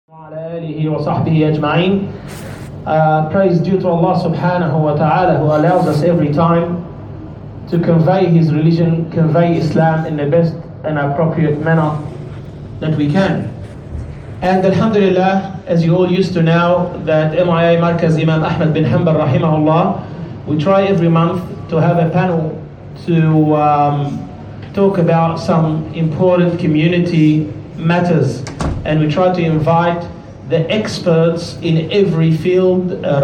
وعلى آله وصحبه أجمعين. Praise due to Allah subhanahu wa ta'ala, who allows us every time to convey His religion, convey Islam in the best and appropriate manner that we can. And Alhamdulillah, as you all used to know, that MIA Markaz Imam Ahmad bin Hanbal rahimahullah, we try every month to have a panel to talk about some important community matters, and we try to invite the experts in every field,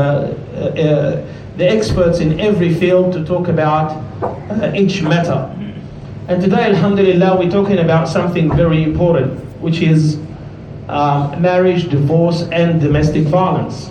to talk about each matter. And today, Alhamdulillah, we're talking about something very important, which is marriage, divorce, and domestic violence.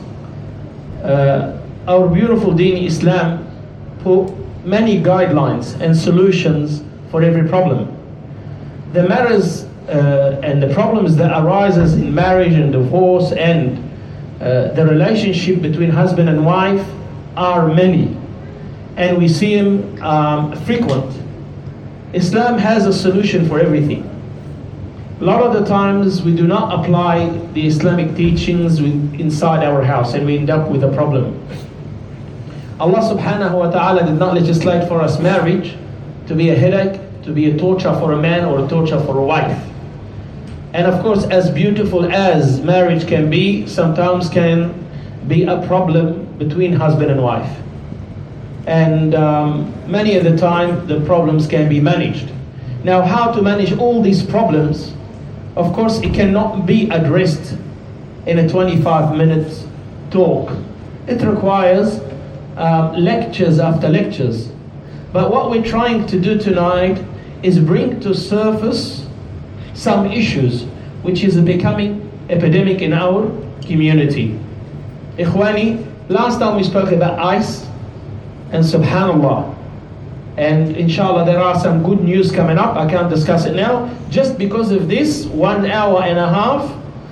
Our beautiful Deen Islam put many guidelines and solutions for every problem. The matters and the problems that arises in marriage and divorce and the relationship between husband and wife are many, and we see them frequent. Islam has a solution for everything. A lot of the times we do not apply the Islamic teachings inside our house, and we end up with a problem. Allah subhanahu wa ta'ala did not legislate for us marriage to be a headache, to be a torture for a man or a torture for a wife. And of course, as beautiful as marriage can be, sometimes can be a problem between husband and wife. And many of the time, the problems can be managed. Now, how to manage all these problems? Of course, it cannot be addressed in a 25-minute talk. It requires lectures after lectures. But what we're trying to do tonight is bring to surface some issues which is becoming epidemic in our community. Ikhwani, last time we spoke about ICE, and subhanallah, and inshallah there are some good news coming up. I can't discuss it now, just because of this 1 hour and a half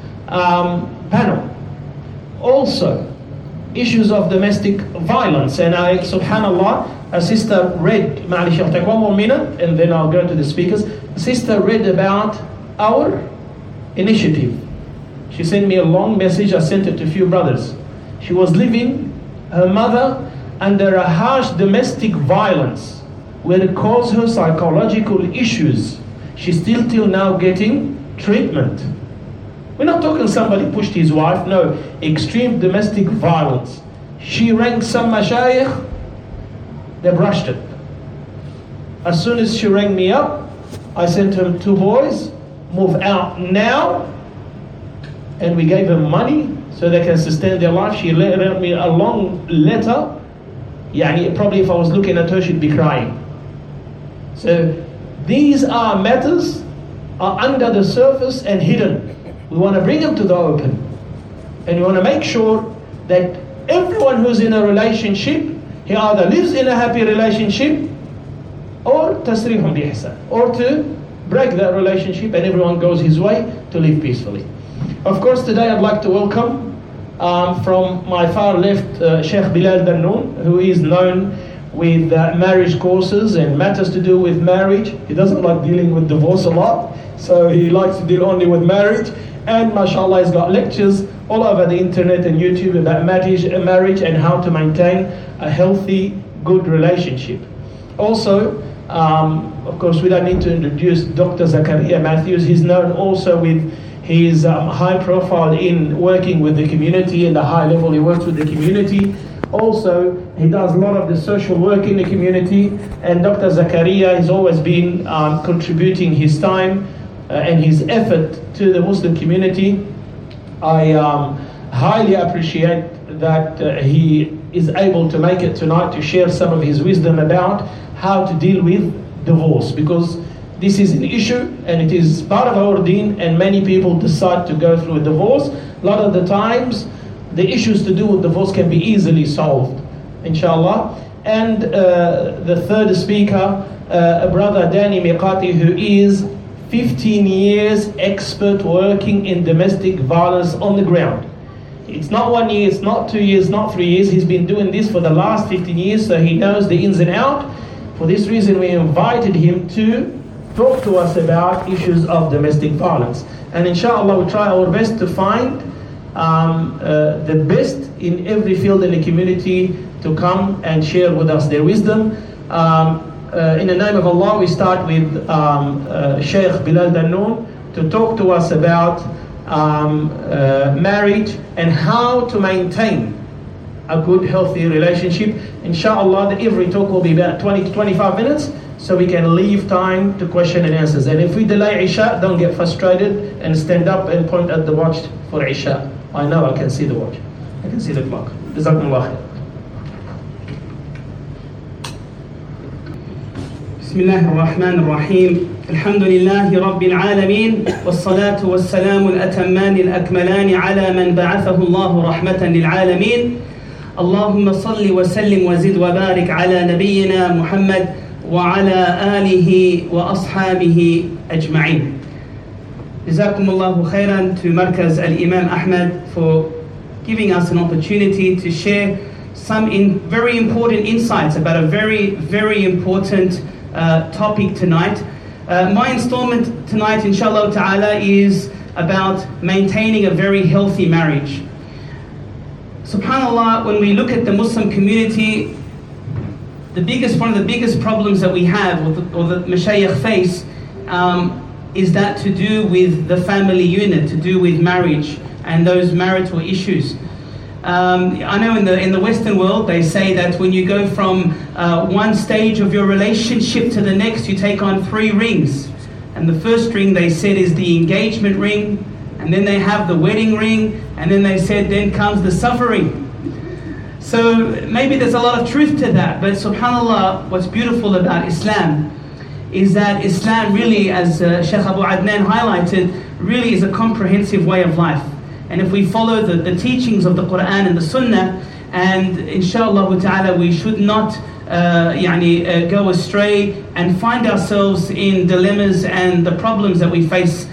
panel. Also, issues of domestic violence, and subhanallah, a sister read, I'll take one more minute and then I'll go to the speakers. A sister read about our initiative. She sent me a long message, I sent it to a few brothers. She was leaving her mother under a harsh domestic violence where it caused her psychological issues. She's still till now getting treatment. We're not talking somebody pushed his wife, no, extreme domestic violence. She rang some mashayikh, they brushed it. As soon as she rang me up, I sent her 2 boys, move out now, and we gave them money so they can sustain their life. She wrote me a long letter. Probably if I was looking at her, she'd be crying. So these are matters are under the surface and hidden. We want to bring them to the open, and we want to make sure that everyone who's in a relationship, he either lives in a happy relationship or tasrihum bi-ihsan, or to break that relationship and everyone goes his way to live peacefully. Of course, today I'd like to welcome from my far left Sheikh Bilal Dannoun, who is known with marriage courses and matters to do with marriage. He doesn't like dealing with divorce a lot, so he likes to deal only with marriage. And mashallah, he's got lectures all over the internet and YouTube about marriage and how to maintain a healthy, good relationship. Also, of course, we don't need to introduce Dr. Zakaria Matthews. He's known also with his high profile in working with the community, and the high level he works with the community. Also, he does a lot of the social work in the community, and Dr. Zakaria has always been contributing his time and his effort to the Muslim community. I highly appreciate that he is able to make it tonight to share some of his wisdom about how to deal with divorce, because this is an issue and it is part of our deen, and many people decide to go through a divorce. A lot of the times the issues to do with divorce can be easily solved, inshallah. And the third speaker, brother Danny Miqati, who is 15 years expert working in domestic violence on the ground. It's not 1 year, it's not 2 years, not 3 years. He's been doing this for the last 15 years, so he knows the ins and outs. For this reason, we invited him to talk to us about issues of domestic violence. And inshallah, we'll try our best to find the best in every field in the community to come and share with us their wisdom. In the name of Allah, we start with Sheikh Bilal Dannoun to talk to us about marriage and how to maintain a good, healthy relationship. Inshallah, every talk will be about 20 to 25 minutes, so we can leave time to question and answers. And if we delay Isha, don't get frustrated and stand up and point at the watch for Isha. I know I can see the watch. I can see the clock. Jazakumullah khair. بسم الله الرحمن الرحيم الحمد لله رب العالمين والصلاة والسلام الأتمان الأكملان على من بعثه الله رحمة للعالمين اللهم صل وسلم وزد وبارك على نبينا محمد وعلى آله وأصحابه أجمعين. جزاكم الله خيرا to Markaz Al-Imam Ahmad for giving us an opportunity to share some very important insights about a very, very important topic tonight. My installment tonight, inshallah ta'ala, is about maintaining a very healthy marriage. SubhanAllah, when we look at the Muslim community, one of the biggest problems that we have, or the mashayikh face, is that to do with the family unit, to do with marriage and those marital issues. I know in the Western world they say that when you go from one stage of your relationship to the next, you take on 3 rings. And the first ring, they said, is the engagement ring, and then they have the wedding ring, and then they said then comes the suffering. So maybe there's a lot of truth to that, but subhanAllah, what's beautiful about Islam is that Islam really, as Sheikh Abu Adnan highlighted, really is a comprehensive way of life. And if we follow the teachings of the Quran and the Sunnah, and inshallah ta'ala, we should not go astray and find ourselves in dilemmas and the problems that we face.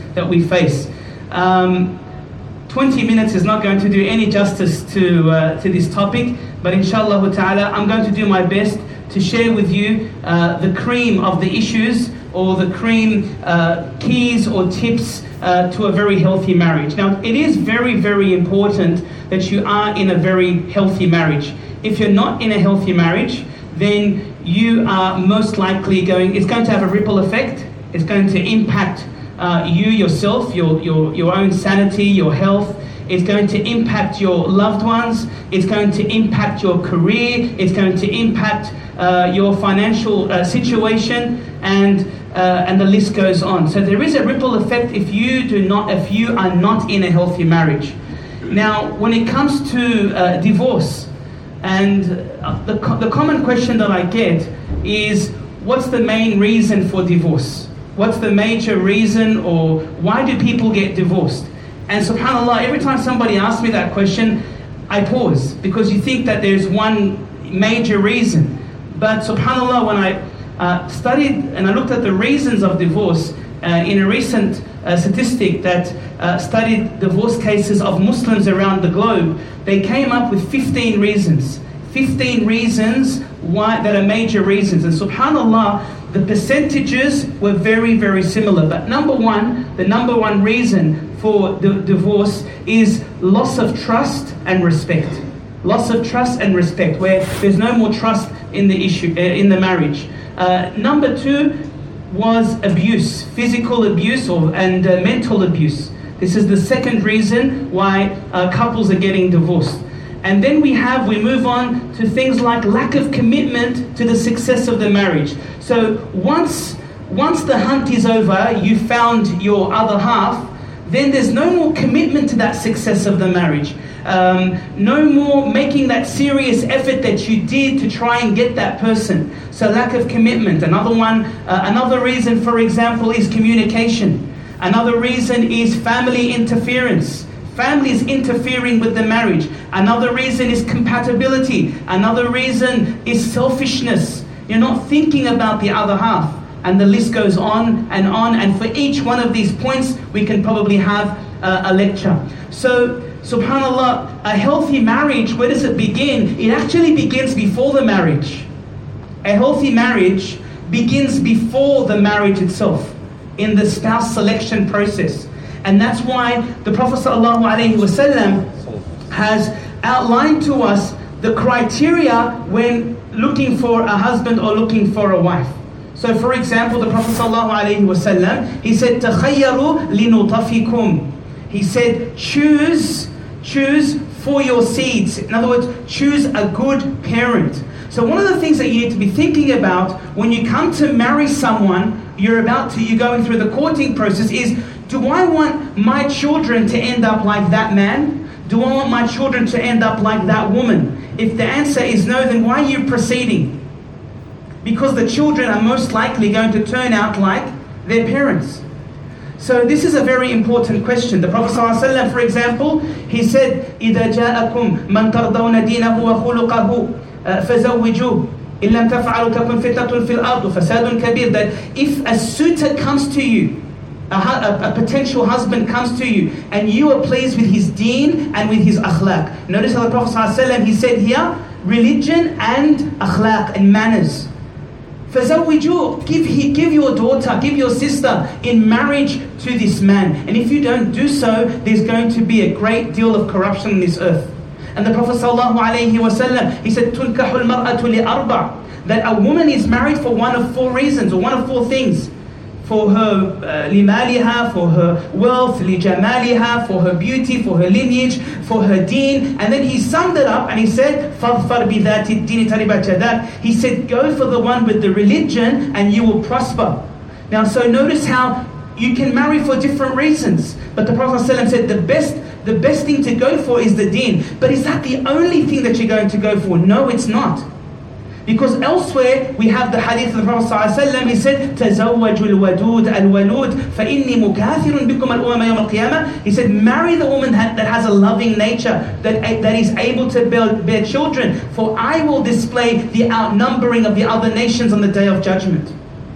20 minutes is not going to do any justice to this topic, but inshallah ta'ala, I'm going to do my best to share with you the cream of the issues, or the cream keys or tips to a very healthy marriage. Now, it is very, very important that you are in a very healthy marriage. If you're not in a healthy marriage, then you are most likely it's going to have a ripple effect. It's going to impact you yourself, your own sanity, your health. It's going to impact your loved ones. It's going to impact your career. It's going to impact your financial situation, and the list goes on. So there is a ripple effect if you are not in a healthy marriage. Now, when it comes to divorce, and the common question that I get is, what's the main reason for divorce? What's the major reason, or why do people get divorced? And subhanAllah, every time somebody asks me that question, I pause, because you think that there's one major reason. But subhanAllah, when I studied and I looked at the reasons of divorce in a recent statistic that studied divorce cases of Muslims around the globe, they came up with 15 reasons. 15 reasons that are major reasons. And subhanAllah, the percentages were very, very similar. But the number one reason for divorce is loss of trust and respect. Loss of trust and respect, where there's no more trust in the marriage. Number 2 was abuse, physical abuse and mental abuse. This is the second reason why couples are getting divorced. And then we move on to things like lack of commitment to the success of the marriage. So once the hunt is over, you found your other half, then there's no more commitment to that success of the marriage. No more making that serious effort that you did to try and get that person. So lack of commitment. Another reason, for example, is communication. Another reason is family interference. Families interfering with the marriage. Another reason is compatibility. Another reason is selfishness. You're not thinking about the other half. And the list goes on. And for each one of these points, we can probably have a lecture. So, subhanAllah, a healthy marriage, where does it begin? It actually begins before the marriage. A healthy marriage begins before the marriage itself, in the spouse selection process. And that's why the Prophet ﷺ has outlined to us the criteria when looking for a husband or looking for a wife. So for example, the Prophet ﷺ, he said, تَخَيَّرُوا لِنُطَفِكُمْ. He said, choose for your seeds. In other words, choose a good parent. So one of the things that you need to be thinking about when you come to marry someone, you're going through the courting process is, do I want my children to end up like that man? Do I want my children to end up like that woman? If the answer is no, then why are you proceeding? Because the children are most likely going to turn out like their parents. So this is a very important question. The Prophet ﷺ, for example, he said, إِذَا جَاءَكُمْ مَنْ تَرْضَوْنَ دِينَهُ وَخُلُقَهُ فَزَوِّجُوهُ إِن لَمْ تَفْعَلُوا تَكُنْ فِتْنَةٌ فِي الْأَرْضِ فَسَادٌ كَبِيرٌ. That if a suitor comes to you, a potential husband comes to you, and you are pleased with his deen and with his akhlaq. Notice how the Prophet ﷺ, he said here, religion and akhlaq and manners. فَزَوِّجُوهُ, give your daughter, give your sister in marriage to this man. And if you don't do so, there's going to be a great deal of corruption on this earth. And the Prophet ﷺ, he said, تُنْكَحُ الْمَرْأَةُ لِأَرْبَعٍ, that a woman is married for one of four reasons, or one of four things. For her لِمَالِهَا, for her wealth, لِجَمَالِهَا, for her beauty, for her lineage, for her deen. And then he summed it up and he said, فَاظْفَرْ بِذَاتِ الدِّينِ تَرِبَتْ يَدَاكَ. He said, go for the one with the religion and you will prosper. Now, so notice how you can marry for different reasons. But the Prophet ﷺ said the best thing to go for is the deen. But is that the only thing that you're going to go for? No, it's not. Because elsewhere we have the hadith of the Prophet ﷺ. He said, تَزَوَّجُوا الْوَدُودَ الْوَلُودَ فَإِنِّي مُكَاثِرٌ بِكُمَ الْأُمَمَ يَوْمَ الْقِيَامَةِ. He said, marry the woman that has a loving nature, that is able to bear children, for I will display the outnumbering of the other nations on the Day of Judgment.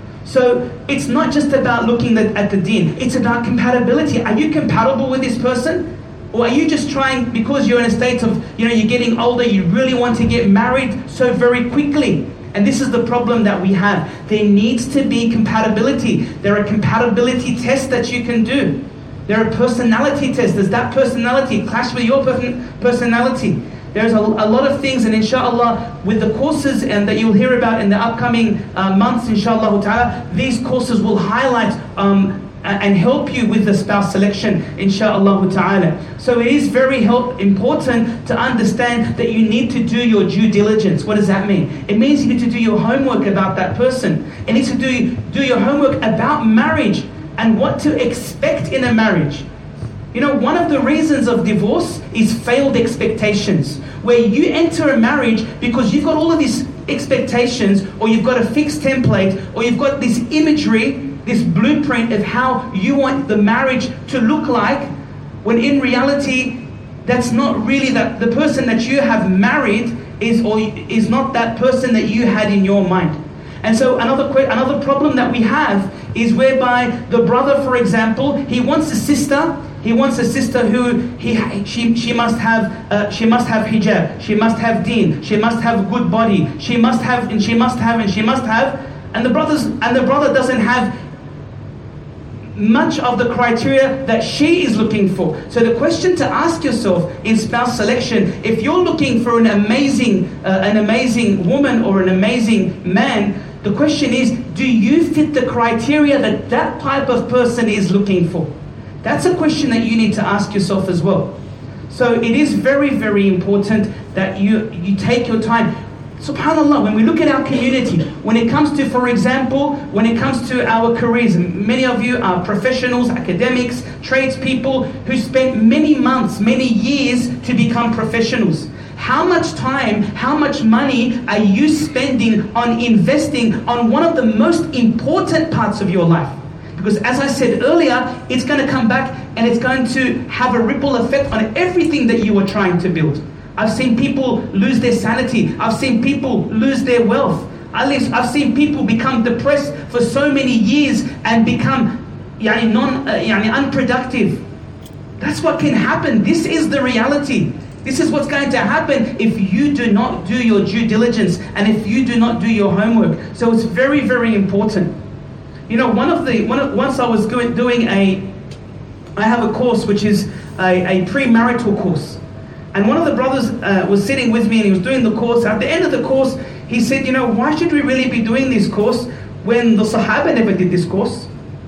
So it's not just about looking at the deen, it's about compatibility. Are you compatible with this person? Or are you just trying, because you're in a state of, you're getting older, you really want to get married so very quickly? And this is the problem that we have. There needs to be compatibility. There are compatibility tests that you can do. There are personality tests. Does that personality clash with your personality? There's a lot of things, and inshallah, with the courses and that you'll hear about in the upcoming months, inshallah ta'ala, these courses will highlight and help you with the spouse selection, insha'Allah ta'ala. So it is very important to understand that you need to do your due diligence. What does that mean? It means you need to do your homework about that person. You need to do your homework about marriage and what to expect in a marriage. One of the reasons of divorce is failed expectations, where you enter a marriage because you've got all of these expectations, or you've got a fixed template, or you've got this imagery, this blueprint of how you want the marriage to look like, when in reality, that's not really the person that you have married is not that person that you had in your mind. And so another problem that we have is whereby the brother, for example, he wants a sister who she must have hijab, she must have deen, she must have good body, she must have, and the brother doesn't have much of the criteria that she is looking for. So the question to ask yourself in spouse selection, if you're looking for an amazing woman or an amazing man, the question is, do you fit the criteria that type of person is looking for? That's a question that you need to ask yourself as well. So it is very, very important that you take your time. SubhanAllah, when we look at our community, when it comes to, for example, when it comes to our careers, many of you are professionals, academics, tradespeople who spent many months, many years to become professionals. How much time, how much money are you spending on investing on one of the most important parts of your life? Because as I said earlier, it's going to come back and it's going to have a ripple effect on everything that you are trying to build. I've seen people lose their sanity. I've seen people lose their wealth. I've seen people become depressed for so many years and become unproductive. That's what can happen. This is the reality. This is what's going to happen if you do not do your due diligence and if you do not do your homework. So it's very, very important. You know, once I was I have a course which is a premarital course. And one of the brothers was sitting with me and he was doing the course. At the end of the course, he said, you know, why should we really be doing this course when the Sahaba never did this course?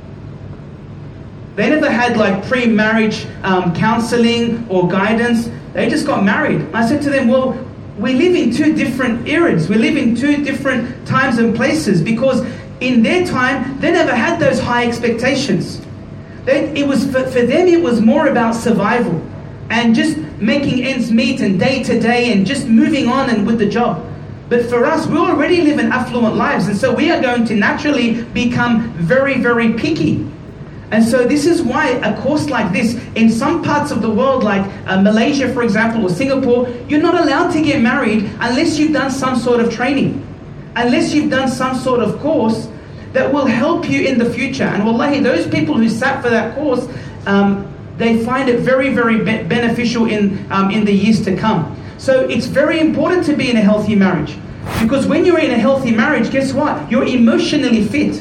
They never had like pre-marriage counseling or guidance. They just got married. I said to them, well, we live in two different eras. We live in two different times and places, because in their time, they never had those high expectations. For them, it was more about survival and just making ends meet and day to day and just moving on and with the job. But for us, we already live in affluent lives, and so we are going to naturally become very, very picky. And so this is why a course like this, in some parts of the world, like Malaysia, for example, or Singapore, you're not allowed to get married unless you've done some sort of training, unless you've done some sort of course that will help you in the future. And wallahi, those people who sat for that course, they find it very, very beneficial in the years to come. So it's very important to be in a healthy marriage, because when you're in a healthy marriage, guess what? You're emotionally fit.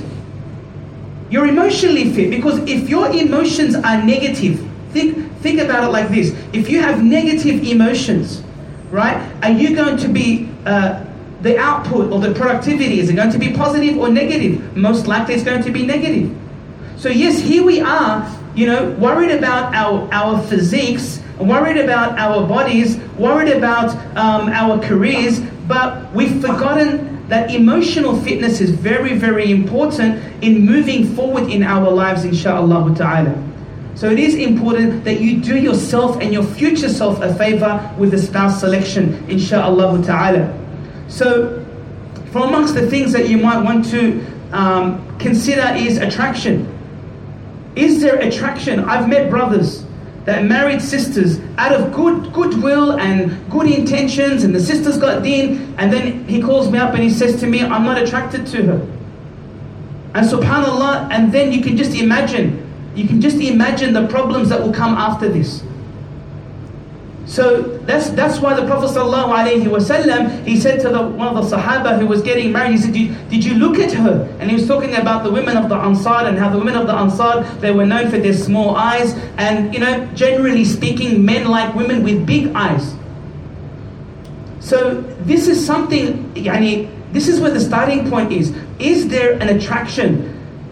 You're emotionally fit, because if your emotions are negative, think about it like this. If you have negative emotions, right, are you going to be, the output or the productivity, is it going to be positive or negative? Most likely it's going to be negative. So yes, here we are, you know, worried about our physiques, worried about our bodies, worried about our careers, but we've forgotten that emotional fitness is very, very important in moving forward in our lives, insha'Allah ta'ala. So it is important that you do yourself and your future self a favor with the spouse selection, insha'Allah ta'ala. So from amongst the things that you might want to consider is attraction. Is there attraction? I've met brothers that married sisters out of goodwill and good intentions, and the sisters got deen, and then he calls me up and he says to me, I'm not attracted to her. And subhanAllah, and then you can just imagine the problems that will come after this. So that's why the Prophet ﷺ, he said to one of the Sahaba who was getting married, he said, did you look at her? And he was talking about the women of the Ansar, and how the women of the Ansar, they were known for their small eyes, and you know, generally speaking, men like women with big eyes. So this is something, this is where the starting point is. Is there an attraction?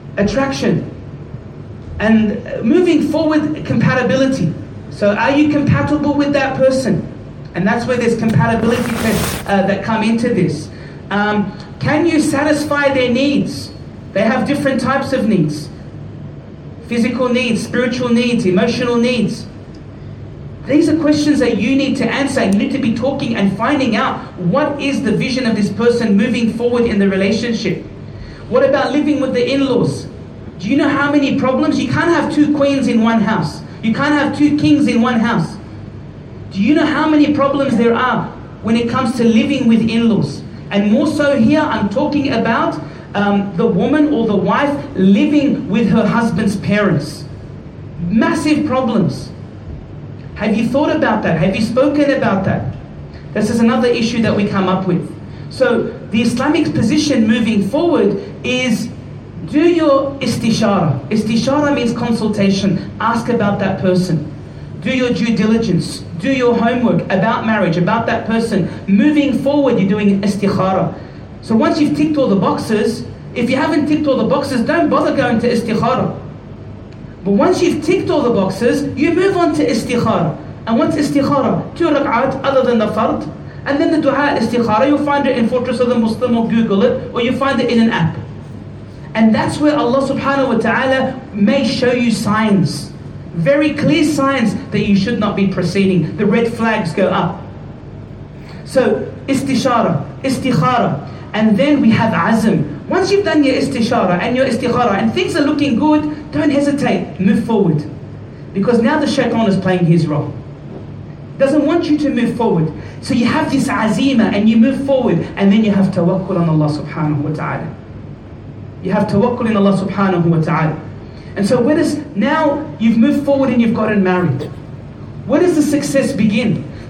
And moving forward, compatibility. So are you compatible with that person? And that's where there's compatibility tests that come into this. Can you satisfy their needs? They have different types of needs. Physical needs, spiritual needs, emotional needs. These are questions that you need to answer, and you need to be talking and finding out what is the vision of this person moving forward in the relationship. What about living with the in-laws? Do you know how many problems? You can't have two queens in one house. You can't have two kings in one house. Do you know how many problems there are when it comes to living with in-laws? And more so here, I'm talking about the woman or the wife living with her husband's parents. Massive problems. Have you thought about that? Have you spoken about that? This is another issue that we come up with. So the Islamic position moving forward is, do your istishara. Istishara means consultation. Ask about that person. Do your due diligence. Do your homework about marriage, about that person. Moving forward, you're doing istikhara. So once you've ticked all the boxes, if you haven't ticked all the boxes, don't bother going to istikhara. But once you've ticked all the boxes, you move on to istikhara. And what's istikhara? 2 rak'at other than the fard. And then the dua istikhara, you'll find it in Fortress of the Muslim, or Google it, or you find it in an app. And that's where Allah subhanahu wa ta'ala may show you signs, very clear signs that you should not be proceeding. The red flags go up. So istishara, istikhara, and then we have azm. Once you've done your istishara and your istikhara and things are looking good, don't hesitate, move forward. Because now the shaitan is playing his role. Doesn't want you to move forward. So you have this azima and you move forward, and then you have tawakkul on Allah subhanahu wa ta'ala. You have tawakkul in Allah subhanahu wa ta'ala. And so now you've moved forward and you've gotten married. Where does the success begin?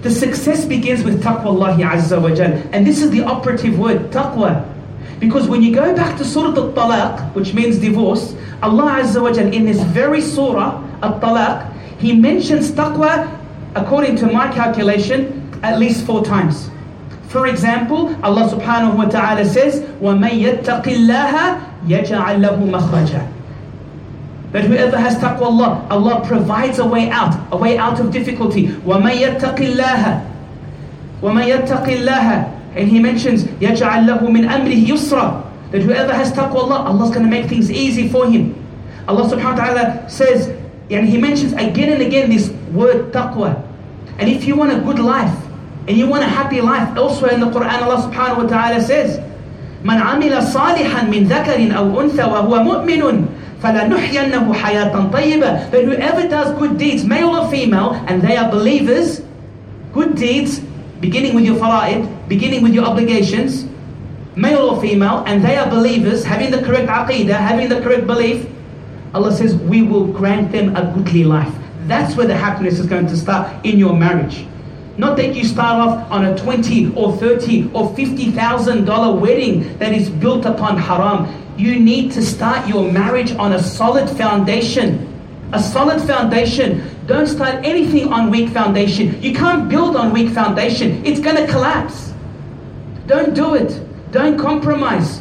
The success begins with taqwa Allah Azza wa Jal. And this is the operative word, taqwa. Because when you go back to Surah Al-Talaq, which means divorce, Allah Azza wa Jal in this very surah, Al-Talaq, He mentions taqwa, according to my calculation, at least 4 times. For example, Allah subhanahu wa ta'ala says, وَمَنْ يَتَّقِ اللَّهَ يَجْعَلْ لَهُ مَخْرَجًا. That whoever has taqwa Allah, Allah provides a way out of difficulty. وَمَنْ يَتَّقِ اللَّهَ وَمَنْ يَتَّقِ اللَّهَ. And He mentions, يَجْعَلْ لَهُ مِنْ أَمْرِهِ يُسْرًا. That whoever has taqwa Allah, Allah's going to make things easy for him. Allah subhanahu wa ta'ala says, and He mentions again and again this word taqwa. And if you want a good life, and you want a happy life, elsewhere in the Quran Allah subhanahu wa ta'ala says, مَنْ عَمِلَ صَالِحًا مِنْ ذَكَرٍ أَوْ أُنْثَى وَهُوَ مُؤْمِنٌ فَلَنُحْيَنَّهُ حَيَاةً طَيِّبًا. That whoever does good deeds, male or female, and they are believers, good deeds, beginning with your fara'id, beginning with your obligations, male or female, and they are believers, having the correct aqeedah, having the correct belief, Allah says, we will grant them a goodly life. That's where the happiness is going to start in your marriage. Not that you start off on a $20 or $30 or $50,000 wedding that is built upon haram. You need to start your marriage on a solid foundation. A solid foundation. Don't start anything on weak foundation. You can't build on weak foundation. It's going to collapse. Don't do it. Don't compromise.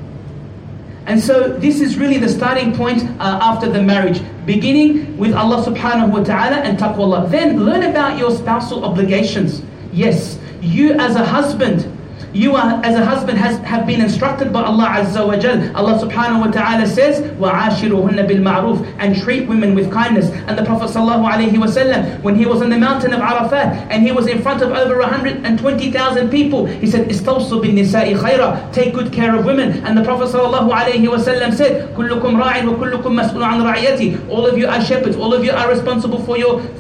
And so this is really the starting point after the marriage. Beginning with Allah subhanahu wa ta'ala and taqwa Allah. Then learn about your spousal obligations. Yes, you as a husband, have been instructed by Allah Azza wa Jal. Allah subhanahu wa ta'ala says, وَعَاشِرُهُنَّ بِالْمَعْرُوفِ. And treat women with kindness. And the Prophet sallallahu alayhi wa sallam, when he was on the mountain of Arafat, and he was in front of over 120,000 people, he said, إِسْتَوْصُوا بِالنِّسَاءِ خَيْرًا. Take good care of women. And the Prophet sallallahu alayhi wa sallam said, كُلُّكُمْ رَاعٍ وَكُلُّكُمْ مَسْئُولٌ عَنْ رَعِيَّتِهِ. All of you are shepherds. All of you are responsible for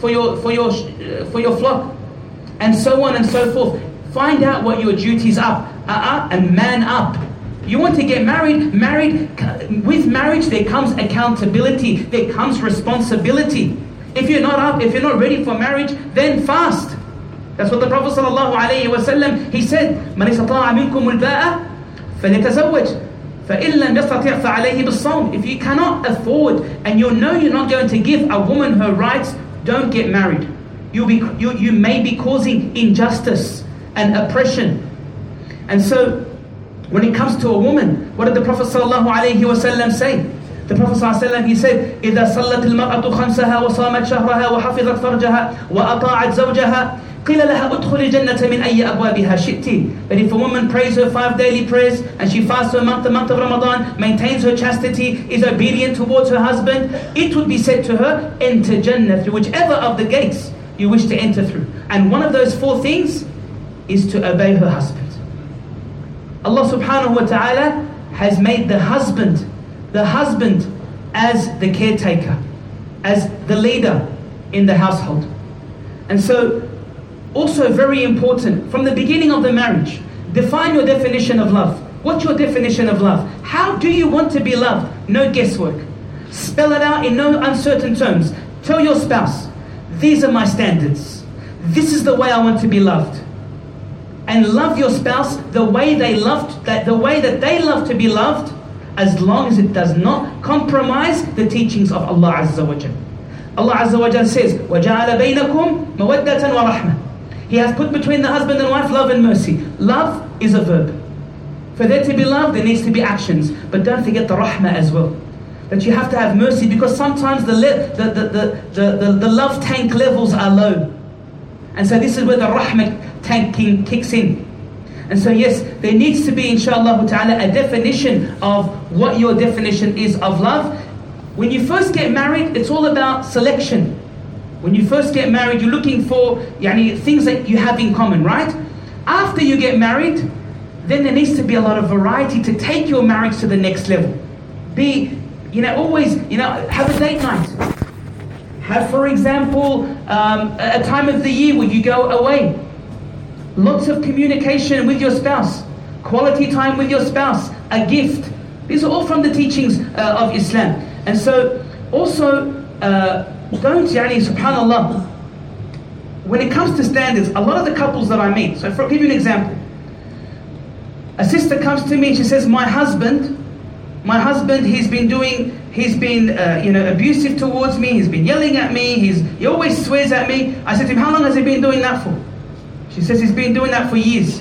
your flock. And so on and so forth. Find out what your duties are and man up. You want to get married? With marriage there comes accountability, there comes responsibility. If you're not up, if you're not ready for marriage, then fast. That's what the Prophet ﷺ, he said, مَنِ اسْتَطَاعَ مِنْكُمُ الْبَاءَ فَلْيَتَزَوَّجْ فَإِنْ لَمْ يَسْتَطِعْ فَعَلَيْهِ بِالصَّوْمِ. If you cannot afford and you know you're not going to give a woman her rights, don't get married. You may be causing injustice and oppression. And so when it comes to a woman, what did the Prophet ﷺ say? The Prophet ﷺ, he said, إِذَا صَلَّتِ الْمَرْأَةُ خَمْسَهَا وَصَامَتْ شَهْرَهَا وَحَفِظَتْ فَرْجَهَا وَأَطَاعَتْ زَوْجَهَا قِيلَ لَهَا أُدْخُلِ الْجَنَّةَ مِنْ أَيِّ أَبْوَابِهَا شِئْتِ. That if a woman prays her 5 daily prayers and she fasts the month of Ramadan, maintains her chastity, is obedient towards her husband, it would be said to her, enter Jannah through whichever of the gates you wish to enter through. And one of those 4 things is to obey her husband. Allah subhanahu wa ta'ala has made the husband as the caretaker, as the leader in the household. And so, also very important, from the beginning of the marriage, define your definition of love. What's your definition of love? How do you want to be loved? No guesswork. Spell it out in no uncertain terms. Tell your spouse, these are my standards. This is the way I want to be loved. And love your spouse the way that they love to be loved, as long as it does not compromise the teachings of Allah Azza wa Jal. Allah Azza wa Jal says, وَجَعَلَ بَيْنَكُمْ مَوَدَّةً وَرَحْمَةً. He has put between the husband and wife love and mercy. Love is a verb. For there to be love, there needs to be actions. But don't forget the rahmah as well. That you have to have mercy, because sometimes the love tank levels are low. And so this is where the rahmah tank kicks in. And so yes, there needs to be, inshallah ta'ala, a definition of what your definition is of love. When you first get married, it's all about selection. When you first get married, you're looking for things that you have in common, right? After you get married, then there needs to be a lot of variety to take your marriage to the next level. Always, have a date night. Have, for example, a time of the year where you go away. Lots of communication with your spouse. Quality time with your spouse. A gift. These are all from the teachings of Islam. And so, also, don't, subhanAllah, when it comes to standards, a lot of the couples that I meet, so I'll give you an example. A sister comes to me and she says, my husband, he's been abusive towards me, he's been yelling at me, he always swears at me. I said to him, how long has he been doing that for? She says he's been doing that for years.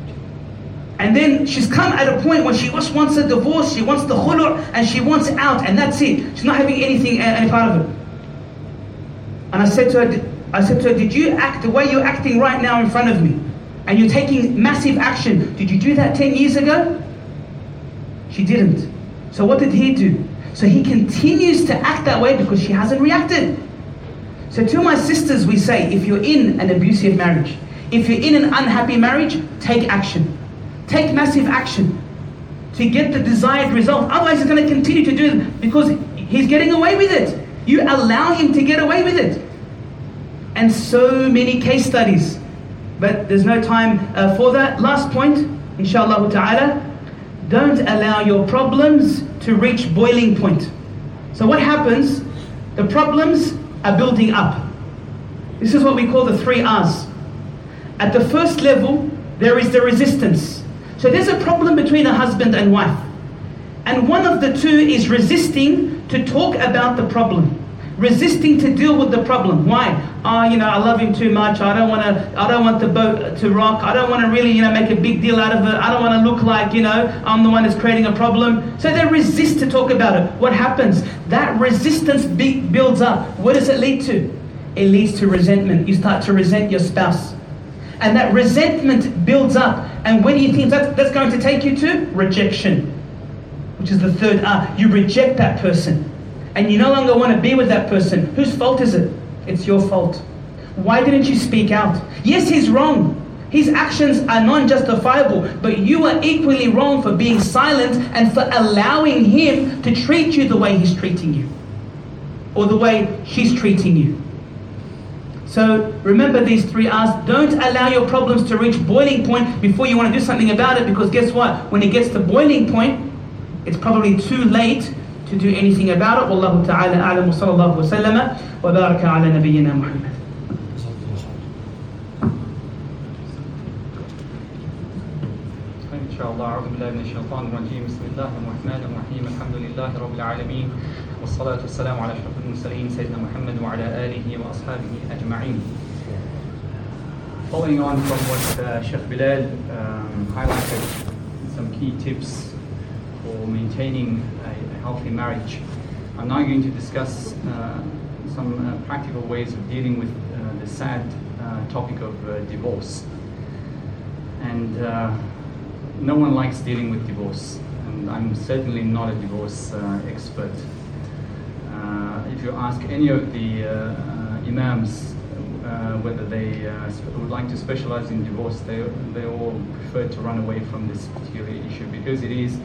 And then she's come at a point where she just wants a divorce, she wants the khulu', and she wants out, and that's it. She's not having any part of it. And I said to her, did you act the way you're acting right now in front of me? And you're taking massive action. Did you do that 10 years ago? She didn't. So what did he do? So he continues to act that way because she hasn't reacted. So to my sisters, we say, if you're in an abusive marriage, if you're in an unhappy marriage, take action. Take massive action to get the desired result. Otherwise, he's going to continue to do it because he's getting away with it. You allow him to get away with it. And so many case studies. But there's no time for that. Last point, inshallah ta'ala. Don't allow your problems to reach boiling point. So what happens? The problems are building up. This is what we call the 3 R's. At the first level, there is the resistance. So there's a problem between a husband and wife. And one of the two is resisting to talk about the problem. Resisting to deal with the problem. Why? I love him too much. I don't want the boat to rock. I don't want to really, make a big deal out of it. I don't want to look like, I'm the one that's creating a problem. So they resist to talk about it. What happens? That resistance builds up. What does it lead to? It leads to resentment. You start to resent your spouse. And that resentment builds up. And where do you think that's going to take you to? Rejection. Which is the 3rd R. You reject that person. And you no longer want to be with that person. Whose fault is it? It's your fault. Why didn't you speak out? Yes, he's wrong. His actions are non-justifiable, but you are equally wrong for being silent and for allowing him to treat you the way he's treating you, or the way she's treating you. So remember these 3 R's. Don't allow your problems to reach boiling point before you want to do something about it, because guess what? When it gets to boiling point, it's probably too late to do anything about it. Wallahu ta'ala a'lam wa sallallahu wa sallama wa baraka ala nabiyyina Muhammad. Inshallah, a'udhu billahi minash shaitanir rajeem. Bismillahir rahmanir rahim. Alhamdulillahi rabbil alameen. Wassalatu wassalamu ala ashrafil mursaleen sayyidina Muhammad wa ala alihi wa ashabihi ajma'in. Following on from what Sheikh Bilal highlighted, some key tips for maintaining a healthy marriage, I'm now going to discuss some practical ways of dealing with the sad topic of divorce. And no one likes dealing with divorce, and I'm certainly not a divorce expert. If you ask any of the imams whether they would like to specialize in divorce, they all prefer to run away from this particular issue, because it is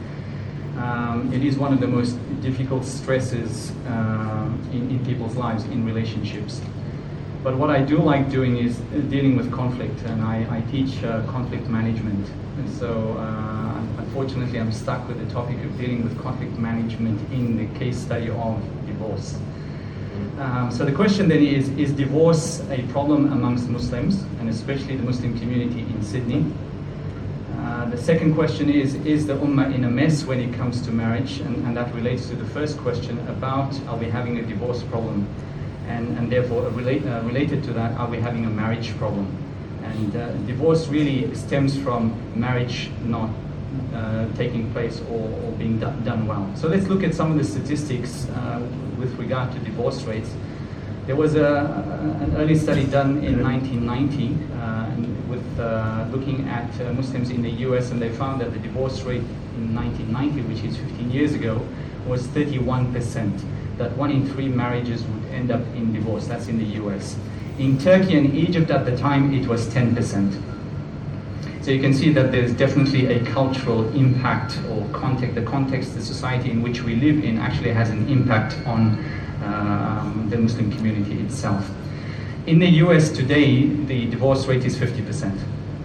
one of the most difficult stresses in people's lives, in relationships. But what I do like doing is dealing with conflict, and I teach conflict management. And so unfortunately I'm stuck with the topic of dealing with conflict management in the case study of divorce. So the question then is divorce a problem amongst Muslims, and especially the Muslim community in Sydney? The second question is the Ummah in a mess when it comes to marriage? And that relates to the first question about, are we having a divorce problem? And therefore, related to that, are we having a marriage problem? And divorce really stems from marriage not taking place or being done well. So let's look at some of the statistics with regard to divorce rates. There was an early study done in 1990 with looking at Muslims in the US, and they found that the divorce rate in 1990, which is 15 years ago, was 31%. That 1 in 3 marriages would end up in divorce. That's in the US. In Turkey and Egypt at the time, it was 10%. So you can see that there's definitely a cultural impact, or the context, the society in which we live in actually has an impact on the Muslim community itself. In the US today, the divorce rate is 50%.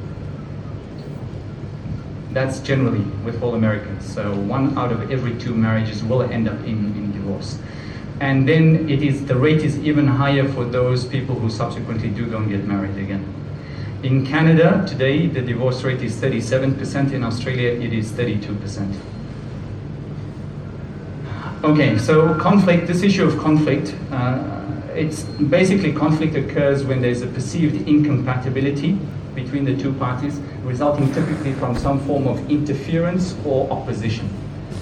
That's generally with all Americans. So 1 out of every 2 marriages will end up in divorce. And then the rate is even higher for those people who subsequently do go and get married again. In Canada today, the divorce rate is 37%. In Australia, it is 32%. Okay, so conflict, this issue of conflict, it's basically conflict occurs when there's a perceived incompatibility between the two parties, resulting typically from some form of interference or opposition.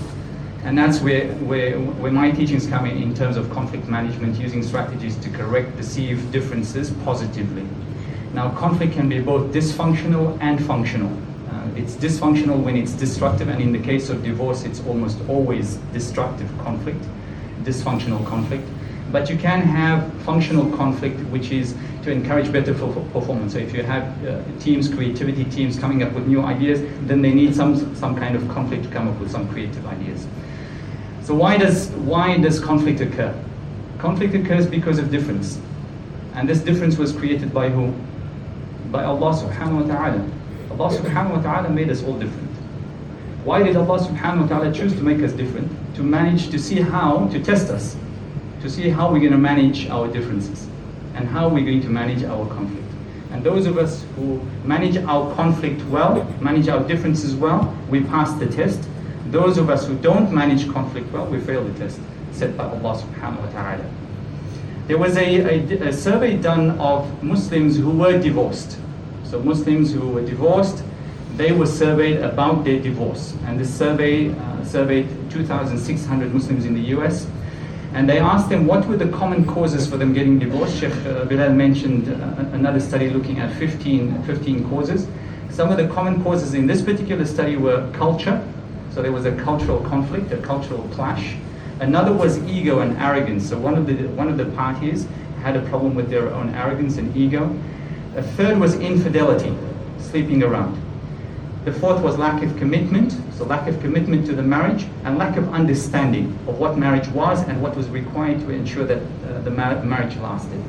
And that's where my teachings come in terms of conflict management, using strategies to correct perceived differences positively. Now, conflict can be both dysfunctional and functional. It's dysfunctional when it's destructive, and in the case of divorce, it's almost always destructive conflict, dysfunctional conflict. But you can have functional conflict, which is to encourage better performance. So if you have teams, creativity teams coming up with new ideas, then they need some kind of conflict to come up with some creative ideas. So why does conflict occur? Conflict occurs because of difference. And this difference was created by who? By Allah subhanahu wa ta'ala. Allah subhanahu wa ta'ala made us all different. Why did Allah subhanahu wa ta'ala choose to make us different? To manage to see how, to test us, to see how we're going to manage our differences and how we're going to manage our conflict. And those of us who manage our conflict well, manage our differences well, we pass the test. Those of us who don't manage conflict well, we fail the test set by Allah subhanahu wa ta'ala. There was a survey done of Muslims who were divorced. So Muslims who were divorced, they were surveyed about their divorce. And this survey surveyed 2,600 Muslims in the US. And they asked them what were the common causes for them getting divorced. Sheikh Bilal mentioned another study looking at 15 causes. Some of the common causes in this particular study were culture. So there was a cultural conflict, a cultural clash. Another was ego and arrogance. So one of the parties had a problem with their own arrogance and ego. A third was infidelity, sleeping around. The fourth was lack of commitment, so lack of commitment to the marriage, and lack of understanding of what marriage was and what was required to ensure that the marriage lasted.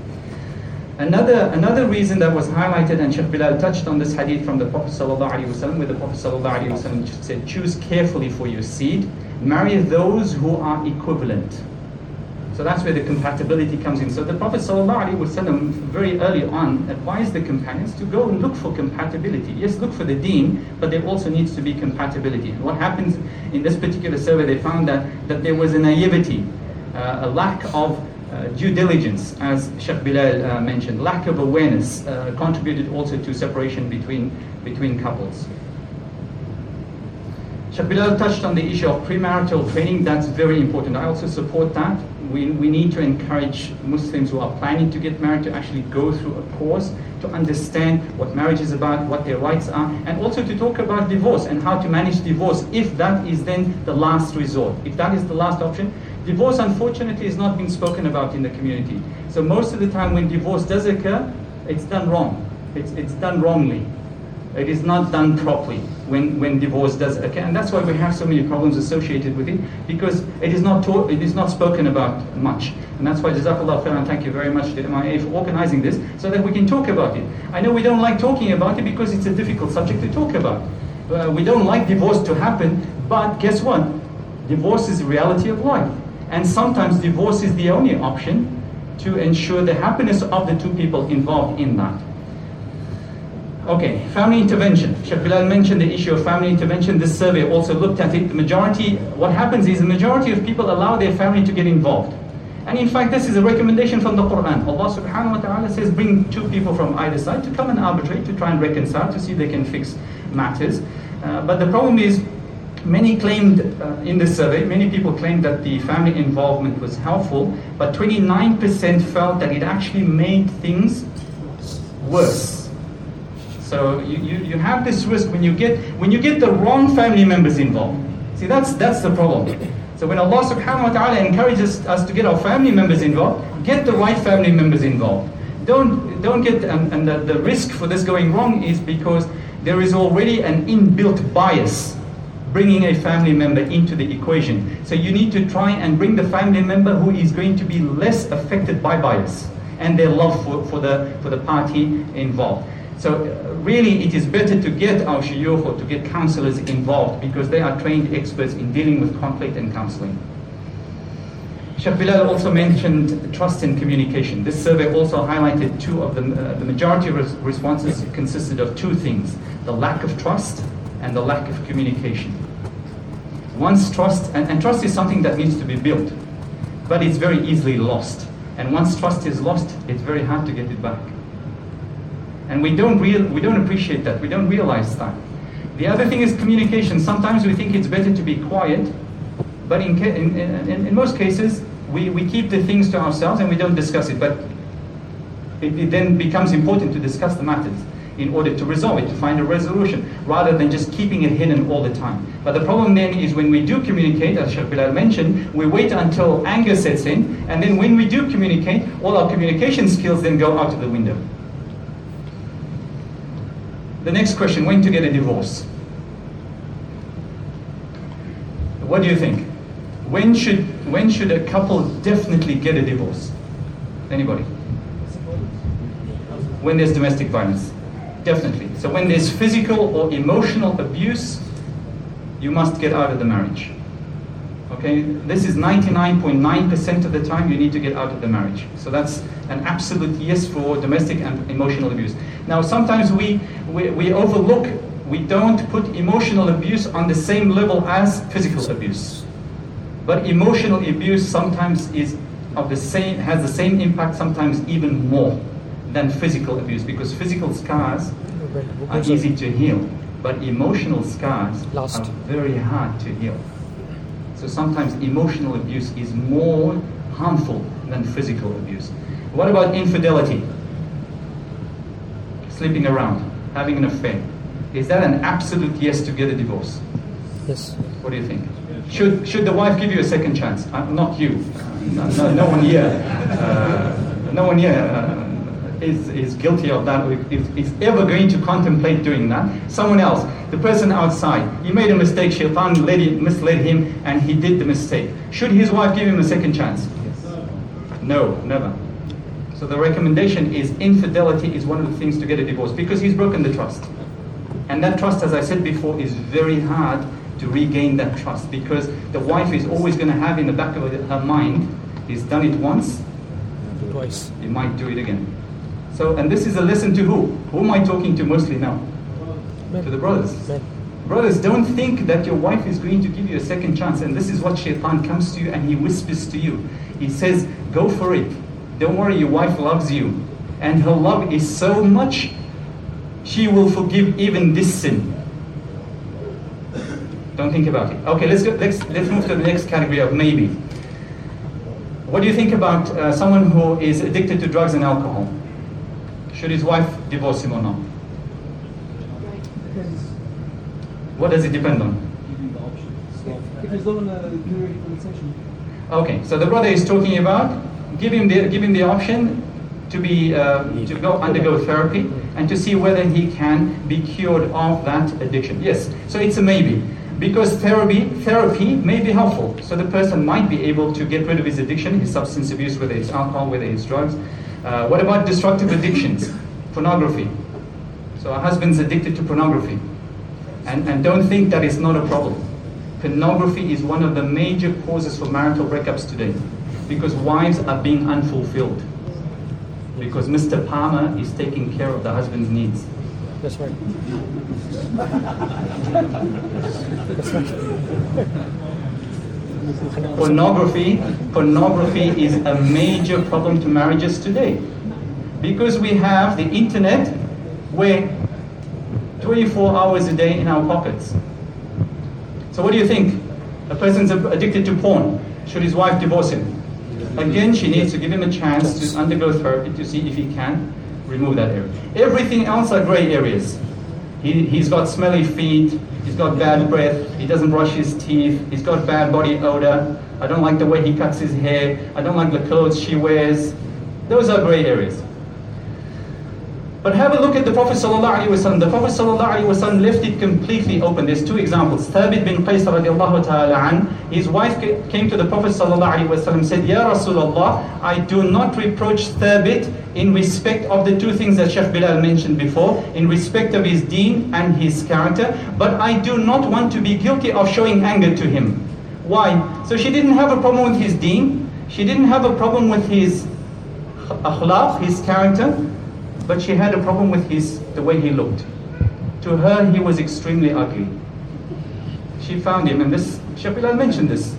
Another reason that was highlighted, and Sheikh Bilal touched on this hadith from the Prophet ﷺ, where the Prophet ﷺ said, choose carefully for your seed, marry those who are equivalent. So that's where the compatibility comes in. So the Prophet ﷺ very early on advised the companions to go and look for compatibility. Yes, look for the deen, but there also needs to be compatibility. And what happens in this particular survey, they found that there was a naivety, a lack of due diligence, as Sheikh Bilal mentioned, lack of awareness contributed also to separation between couples. Sheikh Bilal touched on the issue of premarital training. That's very important. I also support that. We need to encourage Muslims who are planning to get married to actually go through a course to understand what marriage is about, what their rights are, and also to talk about divorce and how to manage divorce if that is then the last resort, if that is the last option. Divorce, unfortunately, is not being spoken about in the community. So most of the time when divorce does occur, it's done wrong. It's done wrongly. It is not done properly when divorce does occur. And that's why we have so many problems associated with it, because it is not taught, it is not spoken about much. And that's why Jazakallah khairan, thank you very much to MIA for organizing this, so that we can talk about it. I know we don't like talking about it because it's a difficult subject to talk about. We don't like divorce to happen, but guess what? Divorce is the reality of life. And sometimes divorce is the only option to ensure the happiness of the two people involved in that. Okay, family intervention. Sheikh Bilal mentioned the issue of family intervention. This survey also looked at it. What happens is the majority of people allow their family to get involved. And in fact, this is a recommendation from the Quran. Allah subhanahu wa ta'ala says, bring two people from either side to come and arbitrate, to try and reconcile, to see if they can fix matters. But the problem is, many claimed in this survey, many people claimed that the family involvement was helpful, but 29% felt that it actually made things worse. So you have this risk when you get the wrong family members involved. See, that's the problem. So when Allah subhanahu wa ta'ala encourages us to get our family members involved, get the right family members involved. Don't get, and the risk for this going wrong is because there is already an inbuilt bias bringing a family member into the equation. So you need to try and bring the family member who is going to be less affected by bias and their love for the party involved. So really it is better to get our shuyukh or to get counselors involved because they are trained experts in dealing with conflict and counseling. Sheikh Bilal also mentioned trust in communication. This survey also highlighted two of the majority of responses consisted of two things: the lack of trust and the lack of communication. Once trust, and trust is something that needs to be built, but it's very easily lost. And once trust is lost, it's very hard to get it back. And we don't appreciate that. We don't realize that. The other thing is communication. Sometimes we think it's better to be quiet, but in most cases, we keep the things to ourselves and we don't discuss it. But it then becomes important to discuss the matters in order to resolve it, to find a resolution, rather than just keeping it hidden all the time. But the problem then is when we do communicate, as Sheikh Bilal mentioned, we wait until anger sets in, and then when we do communicate, all our communication skills then go out of the window. The next question, when to get a divorce? What do you think? When should a couple definitely get a divorce? Anybody? When there's domestic violence. Definitely. So when there's physical or emotional abuse, you must get out of the marriage. Okay? This is 99.9% of the time you need to get out of the marriage. So that's an absolute yes for domestic and emotional abuse. Now sometimes we overlook, we don't put emotional abuse on the same level as physical abuse. But emotional abuse sometimes has the same impact, sometimes even more than physical abuse, because physical scars are easy to heal, but emotional scars are very hard to heal. So sometimes emotional abuse is more harmful than physical abuse. What about infidelity? Sleeping around, having an affair. Is that an absolute yes to get a divorce? Yes. What do you think? Should the wife give you a second chance? Not you. No one here. No one here is guilty of that. Is ever going to contemplate doing that? Someone else, the person outside, he made a mistake. Shaitan misled him, and he did the mistake. Should his wife give him a second chance? No, never. So the recommendation is infidelity is one of the things to get a divorce, because he's broken the trust. And that trust, as I said before, is very hard to regain that trust, because the wife is always going to have in the back of her mind, he's done it once, Twice. he might do it again. So, and this is a lesson to who? Who am I talking to mostly now? Men. To the brothers. Men. Brothers, don't think that your wife is going to give you a second chance. And this is what Shaitan comes to you and he whispers to you. He says, go for it. Don't worry, your wife loves you. And her love is so much, she will forgive even this sin. Don't think about it. Okay, let's move to the next category of maybe. What do you think about someone who is addicted to drugs and alcohol? Should his wife divorce him or not? What does it depend on? If he's on a period compensation. Okay, so the brother is talking about give him the option to undergo therapy and to see whether he can be cured of that addiction. Yes, so it's a maybe. Because therapy may be helpful. So the person might be able to get rid of his addiction, his substance abuse, whether it's alcohol, whether it's drugs. What about destructive addictions? Pornography. So a husband's addicted to pornography. And don't think that it's not a problem. Pornography is one of the major causes for marital breakups today. Because wives are being unfulfilled. Because Mr. Palmer is taking care of the husband's needs. That's right. Pornography is a major problem to marriages today. Because we have the internet where 24 hours a day in our pockets. So what do you think? A person's addicted to porn. Should his wife divorce him? Again, she needs to give him a chance to undergo therapy to see if he can remove that area. Everything else are gray areas. He's got smelly feet, he's got bad breath, he doesn't brush his teeth, he's got bad body odor, I don't like the way he cuts his hair, I don't like the clothes she wears. Those are gray areas. But have a look at the Prophet ﷺ. The Prophet ﷺ left it completely open. There's two examples. Thabit bin Qais radiallahu ta'ala an, his wife came to the Prophet ﷺ and said, Ya Rasulullah, I do not reproach Thabit in respect of the two things that Sheikh Bilal mentioned before, in respect of his deen and his character, but I do not want to be guilty of showing anger to him. Why? So she didn't have a problem with his deen, She didn't have a problem with his akhlaq, his character, but she had a problem with the way he looked. To her, he was extremely ugly. She found him, and Sheikh Bilal mentioned this.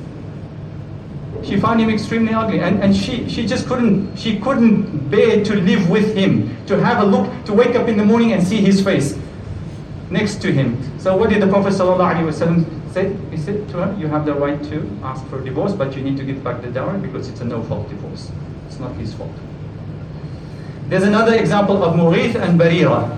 She found him extremely ugly, and she just couldn't bear to live with him, to have a look, to wake up in the morning and see his face next to him. So what did the Prophet ﷺ say? He said to her, you have the right to ask for a divorce, but you need to give back the dowry because it's a no-fault divorce. It's not his fault. There's another example of Mughith and Barira.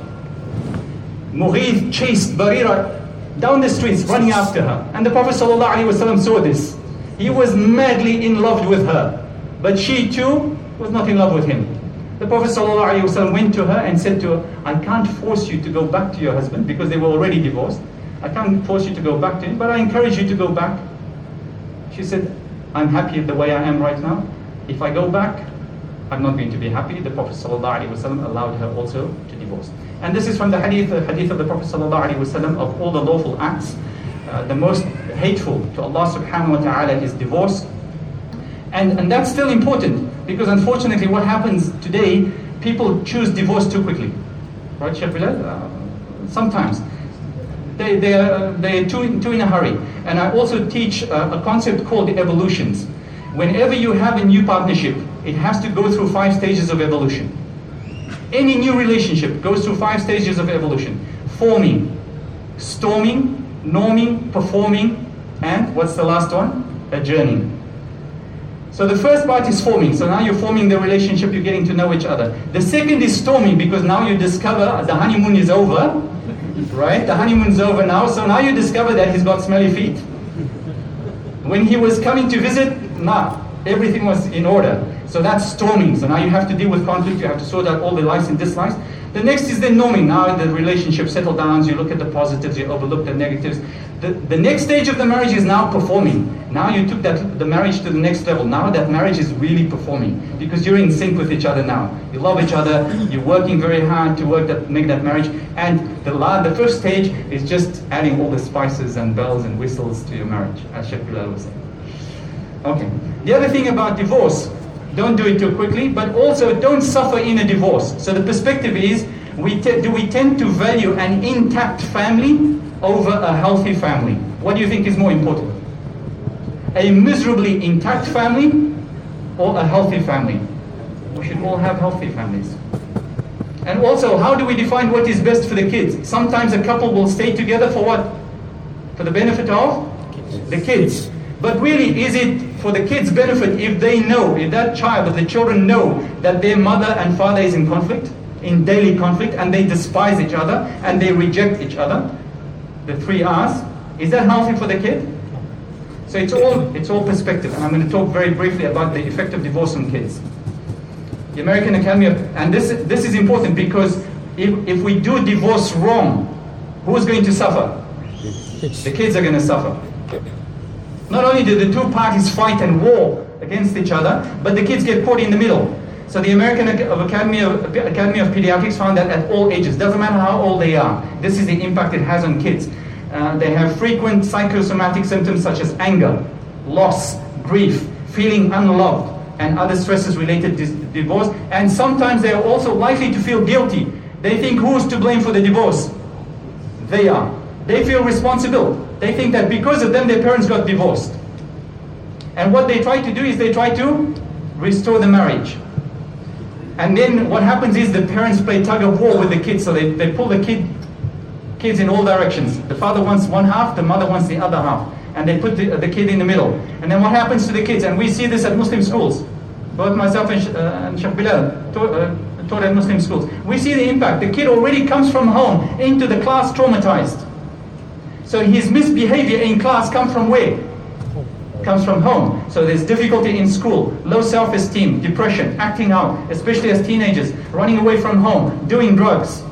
Mughith chased Barira down the streets, running after her. And the Prophet ﷺ saw this. He was madly in love with her. But she too was not in love with him. The Prophet ﷺ went to her and said to her, I can't force you to go back to your husband because they were already divorced. I can't force you to go back to him, but I encourage you to go back. She said, I'm happy the way I am right now. If I go back, I'm not going to be happy. The Prophet ﷺ allowed her also to divorce. And this is from the hadith of the Prophet ﷺ of all the lawful acts. The most hateful to Allah subhanahu wa ta'ala is divorce. And that's still important because unfortunately what happens today, people choose divorce too quickly. Right, Sheikh Bilal? Sometimes. They're too in a hurry. And I also teach a concept called the evolutions. Whenever you have a new partnership, it has to go through 5 stages of evolution. Any new relationship goes through 5 stages of evolution. Forming, storming, norming, performing, and what's the last one? Adjourning. So the first part is forming. So now you're forming the relationship, you're getting to know each other. The second is storming because now you discover the honeymoon is over. Right? The honeymoon's over now. So now you discover that he's got smelly feet. When he was coming to visit, everything was in order. So that's storming. So now you have to deal with conflict. You have to sort out all the likes and dislikes. The next is then norming. Now the relationship settles down. You look at the positives. You overlook the negatives. The next stage of the marriage is now performing. Now you took the marriage to the next level. Now that marriage is really performing because you're in sync with each other now. You love each other. You're working very hard to make that marriage. And the first stage is just adding all the spices and bells and whistles to your marriage, as Sheikh Bilal was saying. Okay. The other thing about divorce, don't do it too quickly, but also don't suffer in a divorce. So the perspective is, do we tend to value an intact family over a healthy family? What do you think is more important? A miserably intact family or a healthy family? We should all have healthy families. And also, how do we define what is best for the kids? Sometimes a couple will stay together for what? For the benefit of the kids. But really, is it for the kids' benefit if that child or the children know that their mother and father is in conflict, in daily conflict, and they despise each other, and they reject each other? The 3 R's. Is that healthy for the kid? So it's all perspective, and I'm going to talk very briefly about the effect of divorce on kids. The American Academy and this is important because if we do divorce wrong, who's going to suffer? The kids are going to suffer. Not only do the 2 parties fight and war against each other, but the kids get caught in the middle. So the American Academy of Pediatrics found that at all ages, doesn't matter how old they are, this is the impact it has on kids. They have frequent psychosomatic symptoms such as anger, loss, grief, feeling unloved, and other stresses related to divorce. And sometimes they are also likely to feel guilty. They think, who's to blame for the divorce? They are. They feel responsible. They think that because of them, their parents got divorced. And what they try to do is they try to restore the marriage. And then what happens is the parents play tug of war with the kids. So they pull the kids in all directions. The father wants one half, the mother wants the other half. And they put the kid in the middle. And then what happens to the kids? And we see this at Muslim schools. Both myself and Sheikh Bilal taught at Muslim schools. We see the impact. The kid already comes from home into the class traumatized. So his misbehavior in class comes from where? Comes from home. So there's difficulty in school, low self-esteem, depression, acting out, especially as teenagers, running away from home, doing drugs.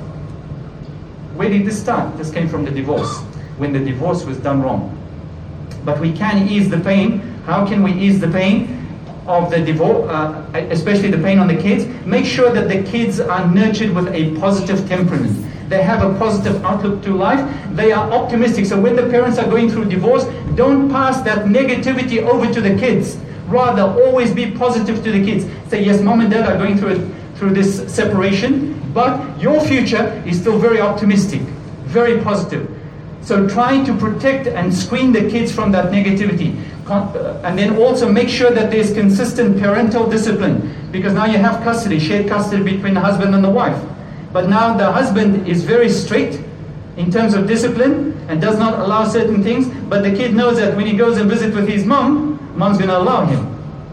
Where did this start? This came from the divorce, when the divorce was done wrong. But we can ease the pain. How can we ease the pain of the divorce, especially the pain on the kids? Make sure that the kids are nurtured with a positive temperament. They have a positive outlook to life. They are optimistic. So when the parents are going through divorce, don't pass that negativity over to the kids. Rather, always be positive to the kids. Say, yes, mom and dad are going through this separation, but your future is still very optimistic, very positive. So try to protect and screen the kids from that negativity. And then also make sure that there's consistent parental discipline. Because now you have custody, shared custody between the husband and the wife. But now the husband is very strict in terms of discipline and does not allow certain things. But the kid knows that when he goes and visits with his mom's going to allow him.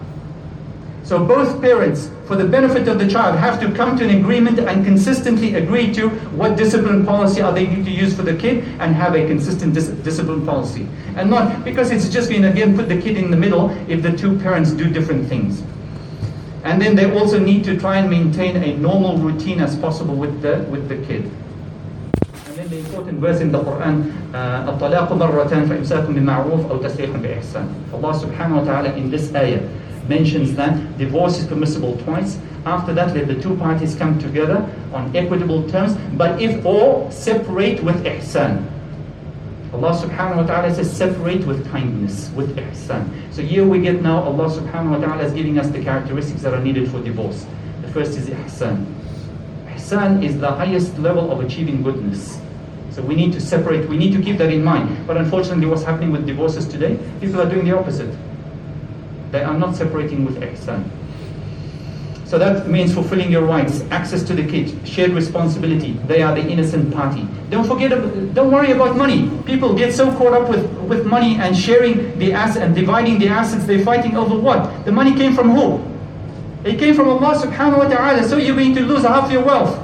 So both parents, for the benefit of the child, have to come to an agreement and consistently agree to what discipline policy are they going to use for the kid and have a consistent discipline policy. And not because it's just going to again put the kid in the middle if the two parents do different things. And then they also need to try and maintain a normal routine as possible with the kid. And then the important verse in the Quran, الطلاق مرتان فإمساك بمعروف أو تسريح بإحسان. Allah subhanahu wa ta'ala in this ayah mentions that divorce is permissible twice. After that, let the two parties come together on equitable terms. But if all, separate with ihsan. Allah subhanahu wa ta'ala says separate with kindness, with ihsan. So here we get now Allah subhanahu wa ta'ala is giving us the characteristics that are needed for divorce. The first is ihsan. Ihsan is the highest level of achieving goodness. So we need to separate, we need to keep that in mind. But unfortunately what's happening with divorces today, people are doing the opposite. They are not separating with ihsan. So that means fulfilling your rights, access to the kid, shared responsibility. They are the innocent party. Don't worry about money. People get so caught up with money and sharing the assets and dividing the assets. They're fighting over what? The money came from who? It came from Allah subhanahu wa ta'ala. So you're going to lose half your wealth.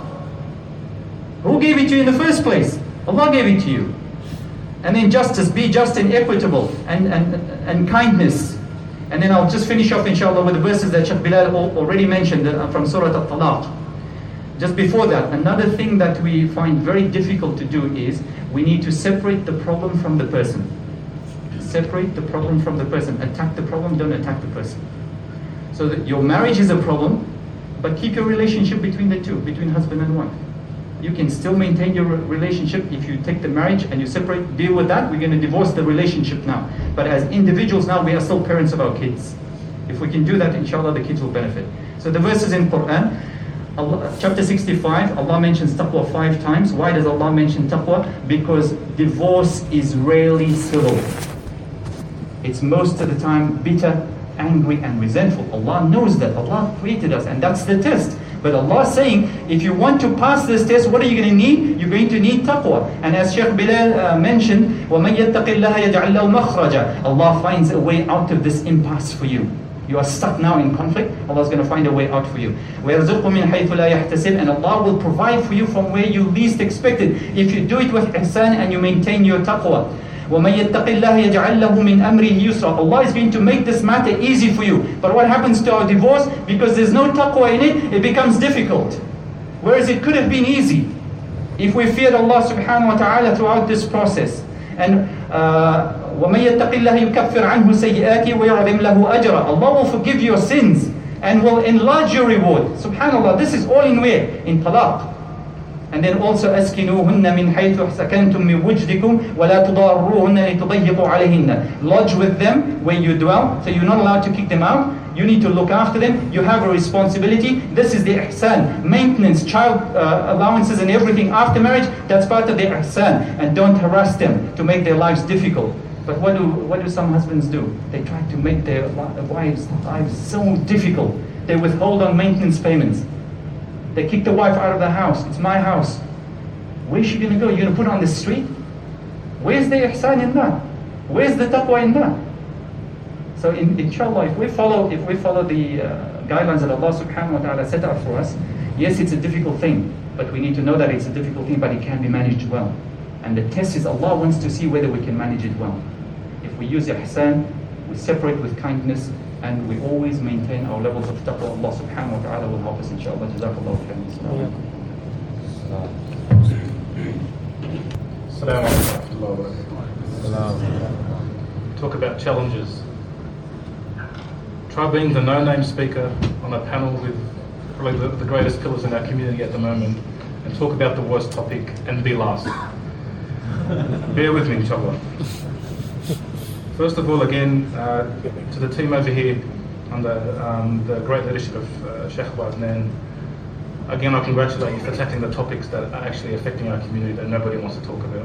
Who gave it to you in the first place? Allah gave it to you. And then justice, be just and equitable and kindness. And then I'll just finish off inshallah with the verses that Sheikh Bilal already mentioned from Surah At-Talaq. Just before that, another thing that we find very difficult to do is we need to separate the problem from the person. Separate the problem from the person. Attack the problem, don't attack the person. So that your marriage is a problem, but keep your relationship between the two, between husband and wife. You can still maintain your relationship if you take the marriage and you separate, deal with that. We're going to divorce the relationship now. But as individuals now, we are still parents of our kids. If we can do that, inshallah, the kids will benefit. So the verses in Quran, chapter 65, Allah mentions taqwa 5 times. Why does Allah mention taqwa? Because divorce is rarely civil. It's most of the time bitter, angry, and resentful. Allah knows that. Allah created us, and that's the test. But Allah is saying, if you want to pass this test, what are you going to need? You're going to need taqwa. And as Sheikh Bilal mentioned, وَمَنْ يَتَّقِ اللَّهَ يَجْعَلْ لَهُ مَخْرَجًا. Allah finds a way out of this impasse for you. You are stuck now in conflict, Allah is going to find a way out for you. وَيَرْزُقُ مِنْ حَيْثُ لَا يَحْتَسِبْ. And Allah will provide for you from where you least expected. If you do it with ihsan and you maintain your taqwa. وَمَنْ يَتَّقِ اللَّهَ يَجْعَلْ لَهُ مِنْ أَمْرِهِ يُسْرًا. Allah is going to make this matter easy for you. But what happens to our divorce? Because there's no taqwa in it, it becomes difficult. Whereas it could have been easy if we feared Allah subhanahu wa ta'ala throughout this process. And وَمَنْ يَتَّقِ اللَّهَ يُكَفِّرْ عَنْهُ سَيِّئَاتِهِ وَيُعْظِمْ لَهُ أَجْرًا. Allah will forgive your sins and will enlarge your reward. Subhanallah, this is all in where? In talaq. And then also أسكنوهن من حيث سكنتم من وجدكم ولا تضاروهن لتضيقوا عليهن. Lodge with them where you dwell, so you're not allowed to kick them out. You need to look after them. You have a responsibility. This is the ihsan. Maintenance, child allowances and everything after marriage, that's part of the ihsan. And don't harass them to make their lives difficult. But what do some husbands do? They try to make their wives' lives so difficult. They withhold on maintenance payments. They kick the wife out of the house. It's my house. Where's she going to go? You're going to put her on the street? Where's the ihsan in that? Where's the taqwa in that? So inshallah, if we follow the guidelines that Allah subhanahu wa ta'ala set out for us, yes, it's a difficult thing, but we need to know that it's a difficult thing, but it can be managed well. And the test is Allah wants to see whether we can manage it well. If we use ihsan, we separate with kindness, and we always maintain our levels of taqwa, Allah subhanahu wa ta'ala will help us, inshallah. Jazakallahu khairan. Assalamu alaikum wa rahmatullahi wa barakatuh. Talk about challenges. Try being the no-name speaker on a panel with probably the greatest pillars in our community at the moment, and talk about the worst topic and be last. Bear with me, inshallah. First of all, again, to the team over here, under the great leadership of Sheikh Abu Adnan. Again, I congratulate you for tackling the topics that are actually affecting our community that nobody wants to talk about.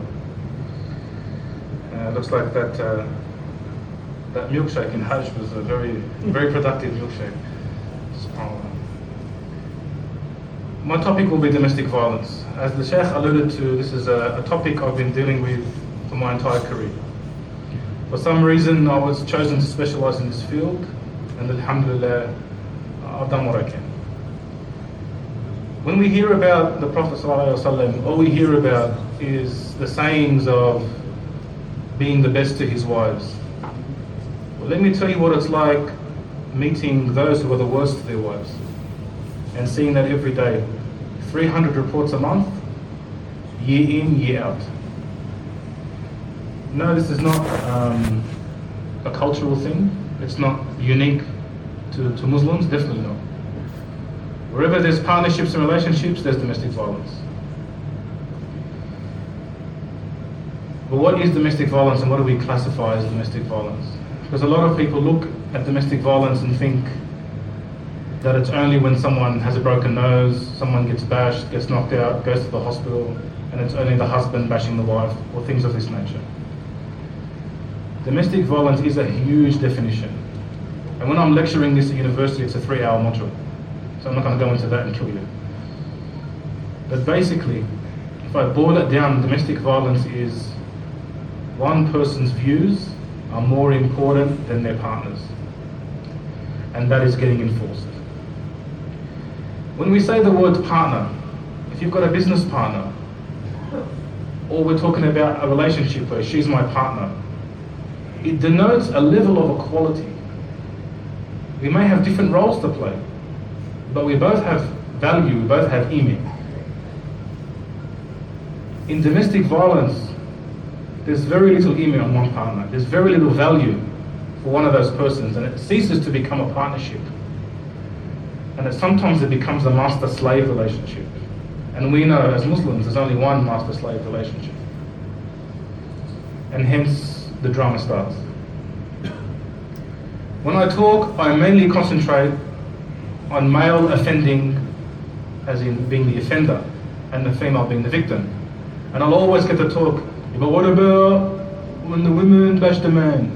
Looks like that milkshake in Hajj was a very productive milkshake. My topic will be domestic violence. As the Sheikh alluded to, this is a topic I've been dealing with for my entire career. For some reason, I was chosen to specialize in this field, and alhamdulillah, I've done what I can. When we hear about the Prophet ﷺ, all we hear about is the sayings of being the best to his wives. Well, let me tell you what it's like meeting those who are the worst to their wives and seeing that every day. 300 reports a month, year in, year out. No, this is not a cultural thing. It's not unique to Muslims, definitely not. Wherever there's partnerships and relationships, there's domestic violence. But what is domestic violence and what do we classify as domestic violence? Because a lot of people look at domestic violence and think that it's only when someone has a broken nose, someone gets bashed, gets knocked out, goes to the hospital, and it's only the husband bashing the wife, or things of this nature. Domestic violence is a huge definition. And when I'm lecturing this at university, it's a 3-hour module. So I'm not going to go into that and kill you. But basically, if I boil it down, domestic violence is one person's views are more important than their partner's. And that is getting enforced. When we say the word partner, if you've got a business partner, or we're talking about a relationship where she's my partner, it denotes a level of equality. We may have different roles to play, but we both have value, we both have image. In domestic violence, there's very little image on one partner. There's very little value for one of those persons, and it ceases to become a partnership. And sometimes it becomes a master-slave relationship. And we know as Muslims there's only one master-slave relationship. And hence the drama starts. When I talk, I mainly concentrate on male offending, as in being the offender, and the female being the victim. And I'll always get to talk, but what about when the women bash the man?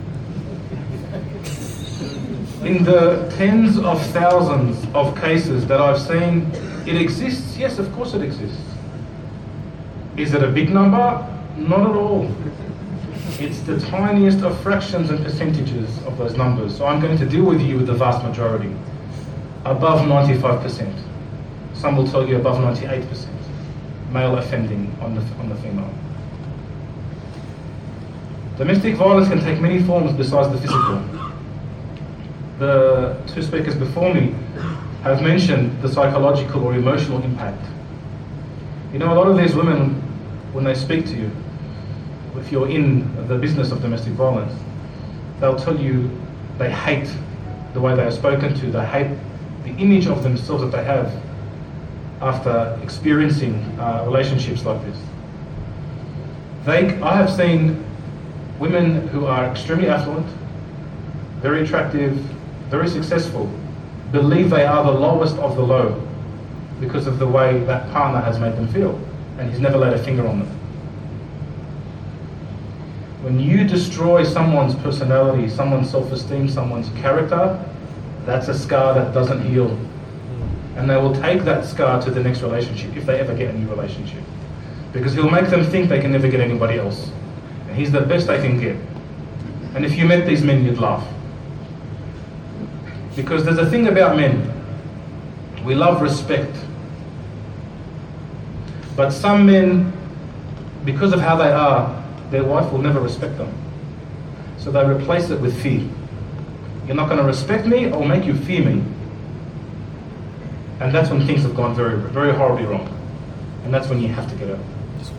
In the tens of thousands of cases that I've seen, it exists. Yes, of course it exists. Is it a big number? Not at all. It's the tiniest of fractions and percentages of those numbers. So I'm going to deal with you with the vast majority. Above 95%. Some will tell you above 98%. Male offending on the female. Domestic violence can take many forms besides the physical. The two speakers before me have mentioned the psychological or emotional impact. You know, a lot of these women, when they speak to you, if you're in the business of domestic violence, they'll tell you they hate the way they are spoken to, they hate the image of themselves that they have after experiencing relationships like this. I have seen women who are extremely affluent, very attractive, very successful, believe they are the lowest of the low because of the way that partner has made them feel, and he's never laid a finger on them. When you destroy someone's personality, someone's self-esteem, someone's character, that's a scar that doesn't heal. And they will take that scar to the next relationship, if they ever get a new relationship. Because he'll make them think they can never get anybody else. And he's the best they can get. And if you met these men, you'd laugh. Because there's a thing about men. We love respect. But some men, because of how they are, their wife will never respect them. So they replace it with fear. You're not going to respect me, I'll make you fear me. And that's when things have gone very, very horribly wrong. And that's when you have to get out.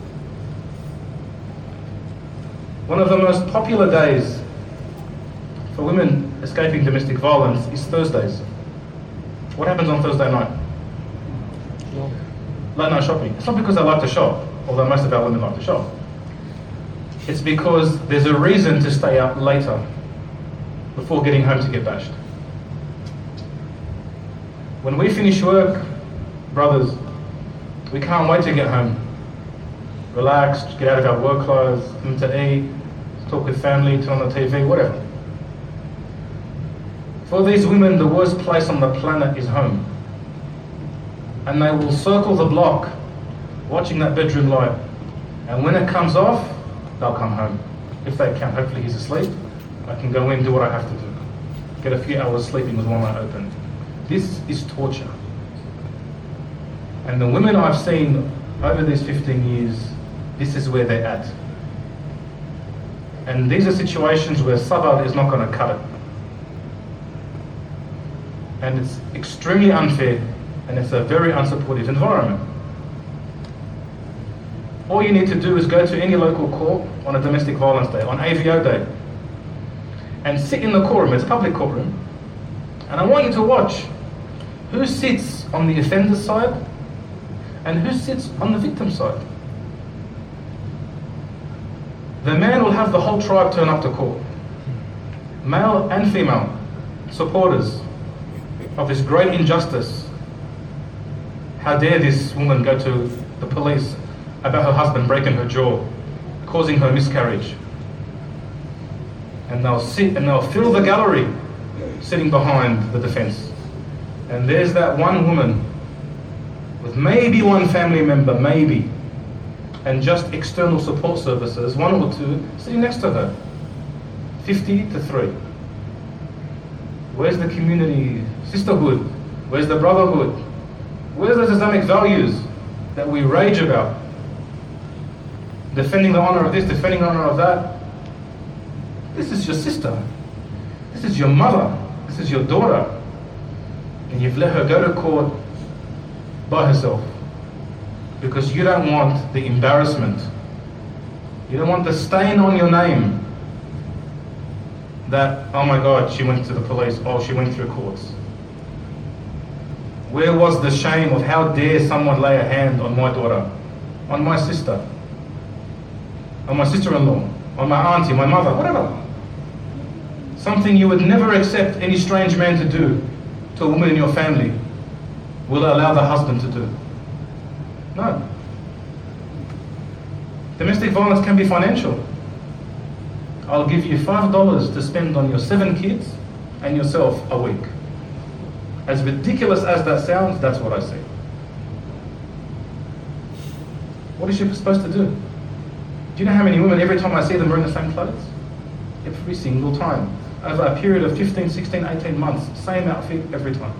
One of the most popular days for women escaping domestic violence is Thursdays. What happens on Thursday night? Late night shopping. It's not because they like to shop, although most of our women like to shop. It's because there's a reason to stay out later before getting home to get bashed. When we finish work, brothers, we can't wait to get home. Relaxed, get out of our work clothes, come to eat, talk with family, turn on the TV, whatever. For these women, the worst place on the planet is home. And they will circle the block, watching that bedroom light. And when it comes off, they'll come home. If they can, hopefully he's asleep. I can go in, do what I have to do. Get a few hours sleeping with one eye open. This is torture. And the women I've seen over these 15 years, this is where they're at. And these are situations where sabr is not going to cut it. And it's extremely unfair, and it's a very unsupportive environment. All you need to do is go to any local court on a domestic violence day, on AVO day, and sit in the courtroom. It's a public courtroom. And I want you to watch who sits on the offender's side and who sits on the victim's side. The man will have the whole tribe turn up to court, male and female supporters of this great injustice. How dare this woman go to the police about her husband breaking her jaw, causing her miscarriage. And they'll sit and they'll fill the gallery sitting behind the defense. And there's that one woman with maybe one family member, maybe, and just external support services, one or two, sitting next to her. 50 to 3. Where's the community sisterhood? Where's the brotherhood? Where's those Islamic values that we rage about? Defending the honor of this, defending the honor of that. This is your sister. This is your mother. This is your daughter. And you've let her go to court by herself because you don't want the embarrassment. You don't want the stain on your name that, oh my God, she went to the police, oh, she went through courts. Where was the shame of how dare someone lay a hand on my daughter, on my sister, on my sister-in-law, on my auntie, my mother, whatever. Something you would never accept any strange man to do to a woman in your family will allow the husband to do. No. Domestic violence can be financial. I'll give you $5 to spend on your 7 kids and yourself a week. As ridiculous as that sounds, that's what I say. What is she supposed to do? Do you know how many women, every time I see them wearing the same clothes? Every single time. Over a period of 15, 16, 18 months, same outfit every time.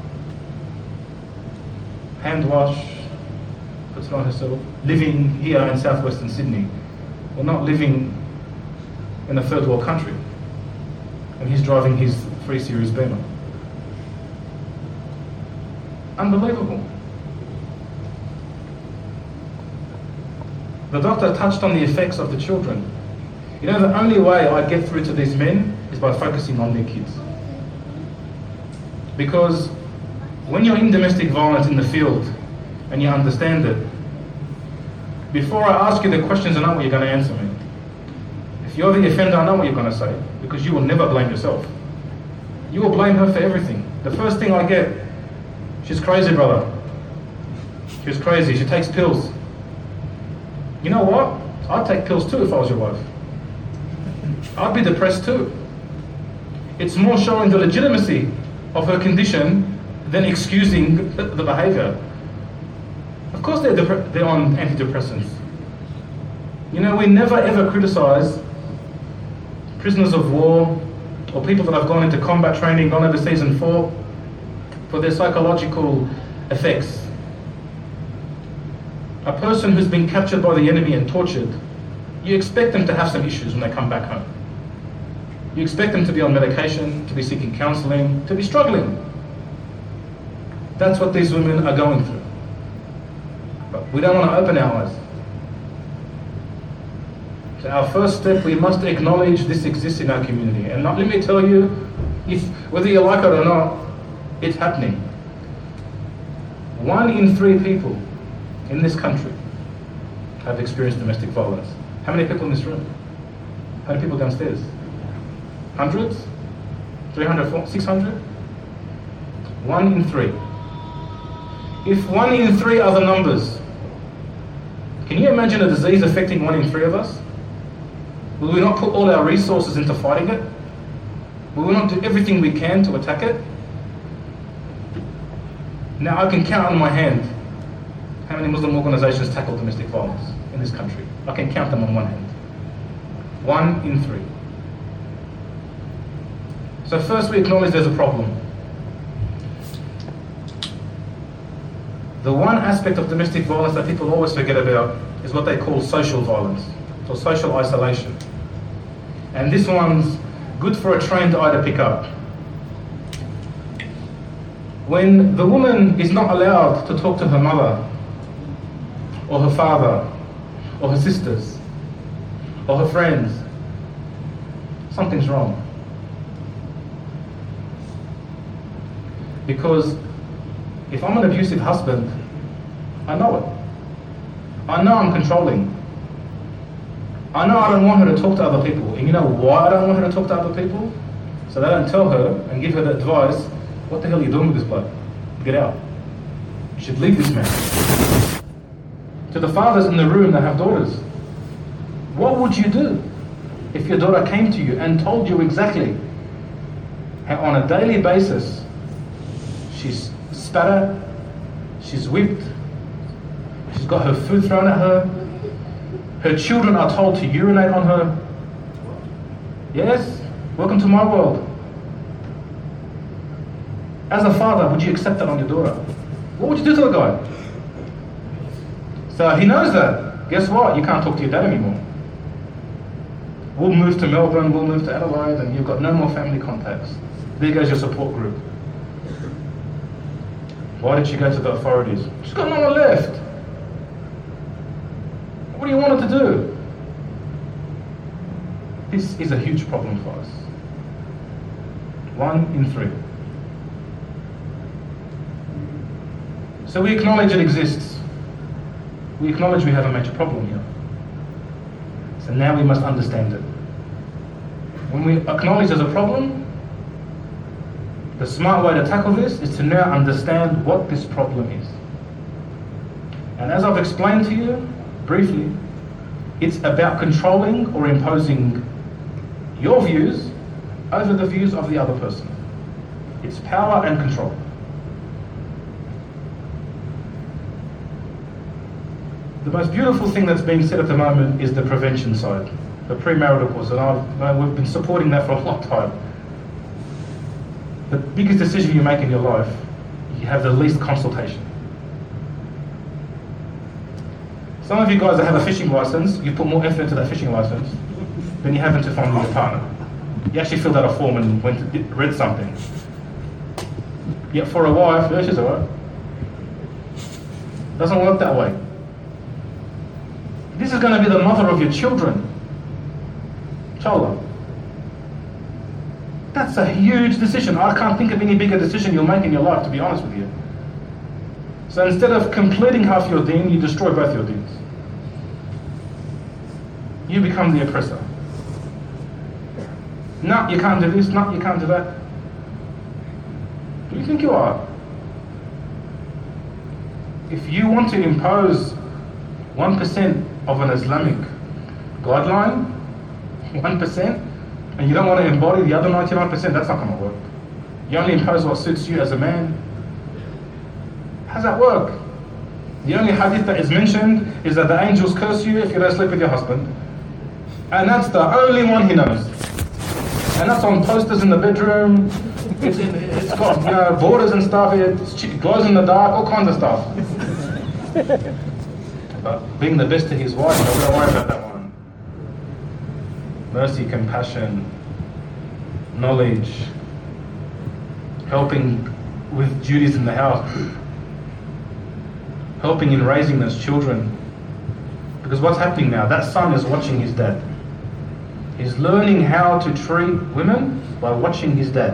Hand wash, puts it on herself. Living here in southwestern Sydney. Well, not living in a third world country. And he's driving his 3 Series Beamer. Unbelievable. The doctor touched on the effects of the children. You know, the only way I get through to these men is by focusing on their kids. Because when you're in domestic violence in the field and you understand it, before I ask you the questions, I know what you're going to answer me. If you're the offender, I know what you're going to say, because you will never blame yourself. You will blame her for everything. The first thing I get, she's crazy, brother. She's crazy, she takes pills. You know what? I'd take pills too if I was your wife. I'd be depressed too. It's more showing the legitimacy of her condition than excusing the behavior. Of course they're on antidepressants. You know, we never ever criticize prisoners of war or people that have gone into combat training, gone overseas and fought, for their psychological effects. A person who's been captured by the enemy and tortured, you expect them to have some issues when they come back home. You expect them to be on medication, to be seeking counselling, to be struggling. That's what these women are going through. But we don't want to open our eyes. So our first step, we must acknowledge this exists in our community. And let me tell you, whether you like it or not, it's happening. 1 in 3 people in this country have experienced domestic violence. How many people in this room? How many people downstairs? Hundreds? 300, 400, 600? 1 in 3. If 1 in 3 are the numbers, can you imagine a disease affecting 1 in 3 of us? Will we not put all our resources into fighting it? Will we not do everything we can to attack it? Now I can count on my hand how many Muslim organizations tackle domestic violence in this country. I can count them on one hand. 1 in 3. So first we acknowledge there's a problem. The one aspect of domestic violence that people always forget about is what they call social violence, or social isolation. And this one's good for a trained eye to pick up. When the woman is not allowed to talk to her mother, or her father, or her sisters, or her friends, something's wrong. Because if I'm an abusive husband, I know it. I know I'm controlling. I know I don't want her to talk to other people. And you know why I don't want her to talk to other people? So they don't tell her and give her the advice, what the hell are you doing with this bloke? Get out. You should leave this man. To the fathers in the room that have daughters, what would you do if your daughter came to you and told you exactly how on a daily basis she's spat at, she's whipped, she's got her food thrown at her, her children are told to urinate on her? Yes? Welcome to my world. As a father, would you accept that on your daughter? What would you do to the guy? So he knows that. Guess what? You can't talk to your dad anymore. We'll move to Melbourne, we'll move to Adelaide, and you've got no more family contacts. There goes your support group. Why did she go to the authorities? She's got no one left. What do you want her to do? This is a huge problem for us. 1 in 3. So we acknowledge it exists. We acknowledge we have a major problem here. So now we must understand it. When we acknowledge there's a problem, the smart way to tackle this is to now understand what this problem is. And as I've explained to you briefly, it's about controlling or imposing your views over the views of the other person. It's power and control. The most beautiful thing that's being said at the moment is the prevention side, the premarital course, and we've been supporting that for a long time. The biggest decision you make in your life, you have the least consultation. Some of you guys that have a fishing license, you put more effort into that fishing license than you have into finding your partner. You actually filled out a form and read something. Yet for a wife, yeah, she's alright. Doesn't work that way. This is going to be the mother of your children. Inshallah. That's a huge decision. I can't think of any bigger decision you'll make in your life, to be honest with you. So instead of completing half your deen, you destroy both your deens. You become the oppressor. No, you can't do this. No, you can't do that. Who do you think you are? If you want to impose 1% of an Islamic guideline, 1%, and you don't want to embody the other 99%, that's not going to work. You only impose what suits you as a man. How does that work? The only hadith that is mentioned is that the angels curse you if you don't sleep with your husband. And that's the only one he knows. And that's on posters in the bedroom. It's got borders and stuff. It glows in the dark, all kinds of stuff. But being the best to his wife, don't worry about that one. Mercy, compassion, knowledge, helping with duties in the house, helping in raising those children. Because what's happening now, that son is watching his dad. He's learning how to treat women by watching his dad.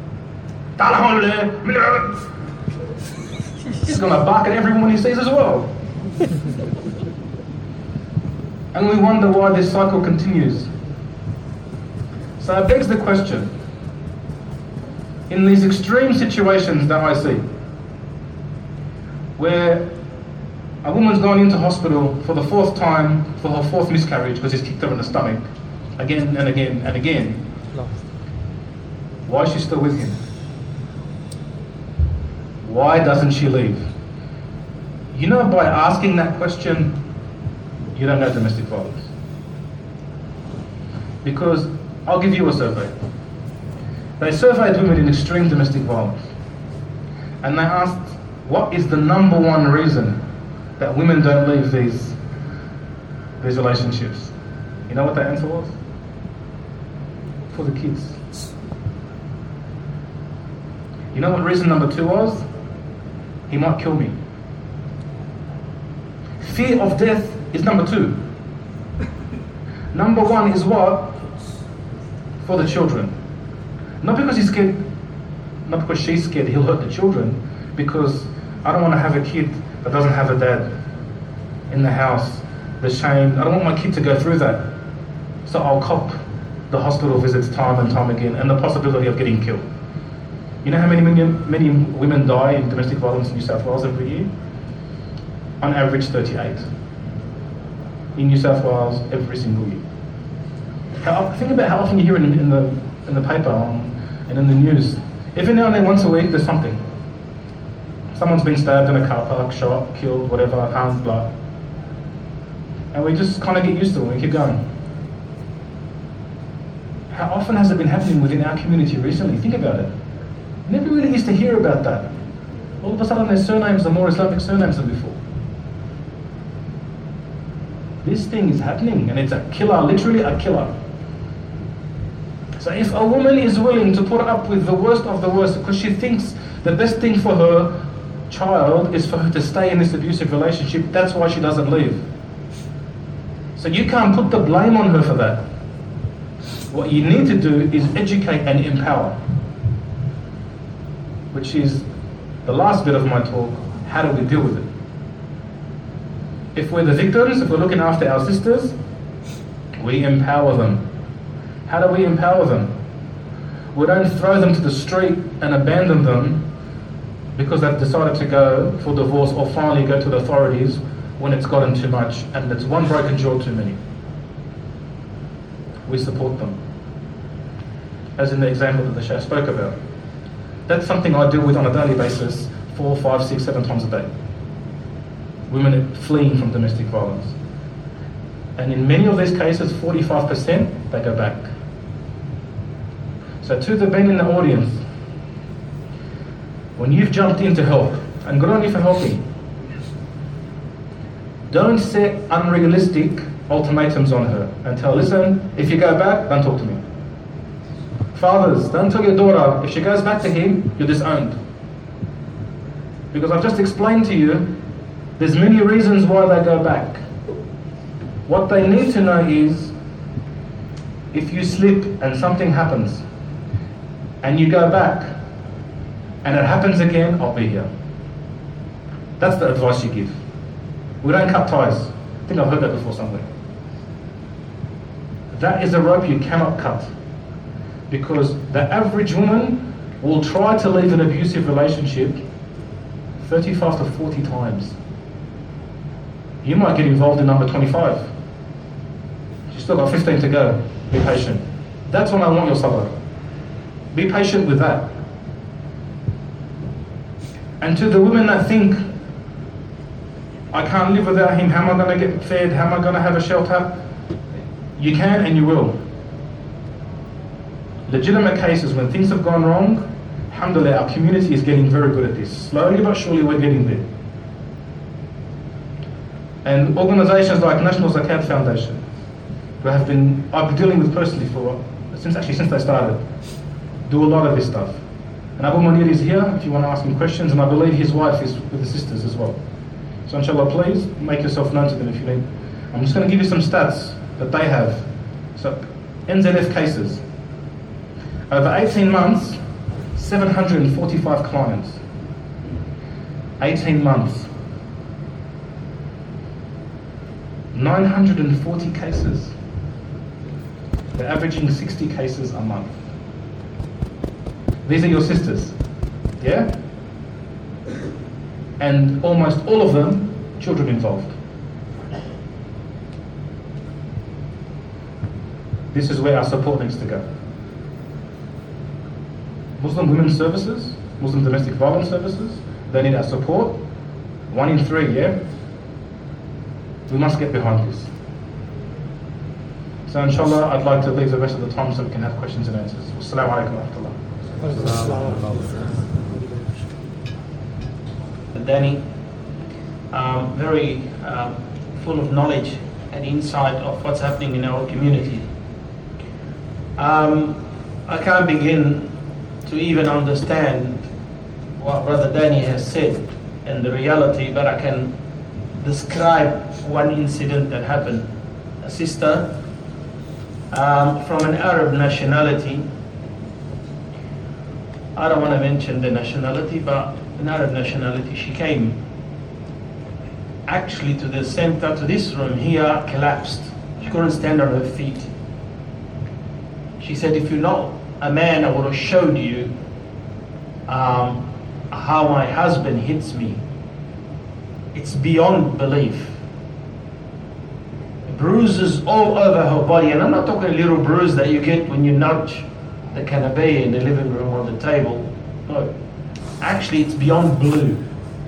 He's going to bark at everyone he sees as well. And we wonder why this cycle continues. So it begs the question, in these extreme situations that I see, where a woman's gone into hospital for the 4th time for her 4th miscarriage because he's kicked her in the stomach again and again and again. No. Why is she still with him? Why doesn't she leave? You know, by asking that question, you don't know domestic violence. Because I'll give you a survey. They surveyed women in extreme domestic violence. And they asked, what is the number one reason that women don't leave these relationships? You know what the answer was? For the kids. You know what reason number 2 was? He might kill me. Fear of death is number 2. Number 1 is what? For the children. Not because he's scared, not because she's scared he'll hurt the children, because I don't want to have a kid that doesn't have a dad in the house. The shame, I don't want my kid to go through that. So I'll cop the hospital visits time and time again, and the possibility of getting killed. You know how many women die in domestic violence in New South Wales every year? On average 38. In New South Wales every single year. Think about how often you hear in the paper and in the news. Every now and then, once a week, there's something. Someone's been stabbed in a car park, shot, killed, whatever, harmed, blood. And we just kind of get used to it and we keep going. How often has it been happening within our community recently? Think about it. Never really used to hear about that. All of a sudden their surnames are more Islamic surnames than before. This thing is happening and it's a killer, literally a killer. So if a woman is willing to put up with the worst of the worst because she thinks the best thing for her child is for her to stay in this abusive relationship, that's why she doesn't leave. So you can't put the blame on her for that. What you need to do is educate and empower, which is the last bit of my talk. How do we deal with it? If we're the victims, if we're looking after our sisters, we empower them. How do we empower them? We don't throw them to the street and abandon them because they've decided to go for divorce or finally go to the authorities when it's gotten too much and it's one broken jaw too many. We support them. As in the example that the Sheikh spoke about. That's something I deal with on a daily basis, 4, 5, 6, 7 times a day. Women fleeing from domestic violence. And in many of these cases, 45%, they go back. So to the men in the audience, when you've jumped in to help, and good on you for helping, don't set unrealistic ultimatums on her and tell, listen, if you go back, don't talk to me. Fathers, don't tell your daughter, if she goes back to him, you're disowned. Because I've just explained to you, there's many reasons why they go back. What they need to know is, if you slip and something happens, and you go back, and it happens again, I'll be here. That's the advice you give. We don't cut ties. I think I've heard that before somewhere. That is a rope you cannot cut. Because the average woman will try to leave an abusive relationship 35 to 40 times. You might get involved in number 25. You've still got 15 to go. Be patient. That's when I want your sabr. Be patient with that. And to the women that think, I can't live without him, how am I going to get fed, how am I going to have a shelter? You can and you will. Legitimate cases when things have gone wrong, alhamdulillah, our community is getting very good at this. Slowly but surely we're getting there. And organisations like National Zakat Foundation, who I've been dealing with personally since they started, do a lot of this stuff. And Abu Munir is here if you want to ask him questions, and I believe his wife is with the sisters as well. So inshallah, please make yourself known to them if you need. I'm just going to give you some stats that they have. So NZF cases. Over 18 months, 745 clients. 18 months. 940 cases. They're averaging 60 cases a month. These are your sisters. Yeah? and almost all of them, children involved. This is where our support needs to go. Muslim Women's Services, Muslim Domestic Violence Services, they need our support. 1 in 3, yeah? We must get behind this. So inshallah, I'd like to leave the rest of the time so we can have questions and answers. Wassalamu alaikum wa rahmatullah. Danny, very full of knowledge and insight of what's happening in our community. I can't begin to even understand what Brother Danny has said and the reality, but I can describe one incident that happened. A sister from an Arab nationality, I don't want to mention the nationality, but an Arab nationality, she came actually to the center, to this room here, collapsed. She couldn't stand on her feet. She said, if you're not a man, I would have showed you how my husband hits me. It's beyond belief. Bruises all over her body, and I'm not talking a little bruise that you get when you nudge the canapé in the living room or the table. No, actually it's beyond blue.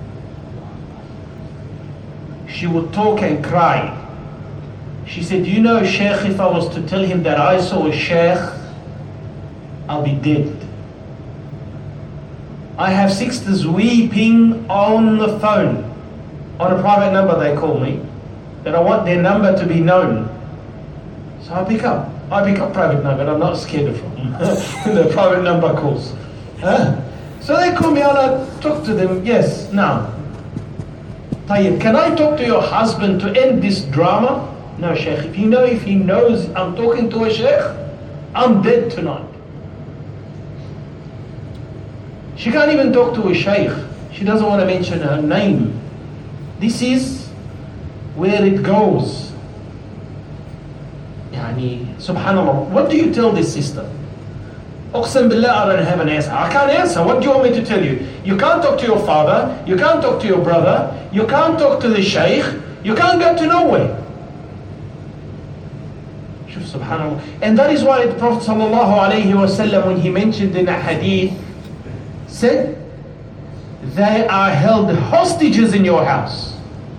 She would talk and cry. She said, you know, Sheikh, if I was to tell him that I saw a Sheikh, I'll be dead. I have sisters weeping on the phone, on a private number they call me, that I want their number to be known. So I pick up private number, and I'm not scared of them. The private number calls. So they call me and I talk to them. Yes, now, Tayyib, can I talk to your husband to end this drama? No, Sheikh, if he knows I'm talking to a Sheikh, I'm dead tonight. She can't even talk to a Sheikh. She doesn't want to mention her name. This is where it goes. Yani, subhanallah, what do you tell this sister? Uqsam billah, I don't have an answer. I can't answer. What do you want me to tell you? You can't talk to your father, you can't talk to your brother, you can't talk to the Shaykh, you can't go to nowhere. Subhanallah. And that is why the Prophet ﷺ, when he mentioned in a hadith, said, they are held hostages in your house.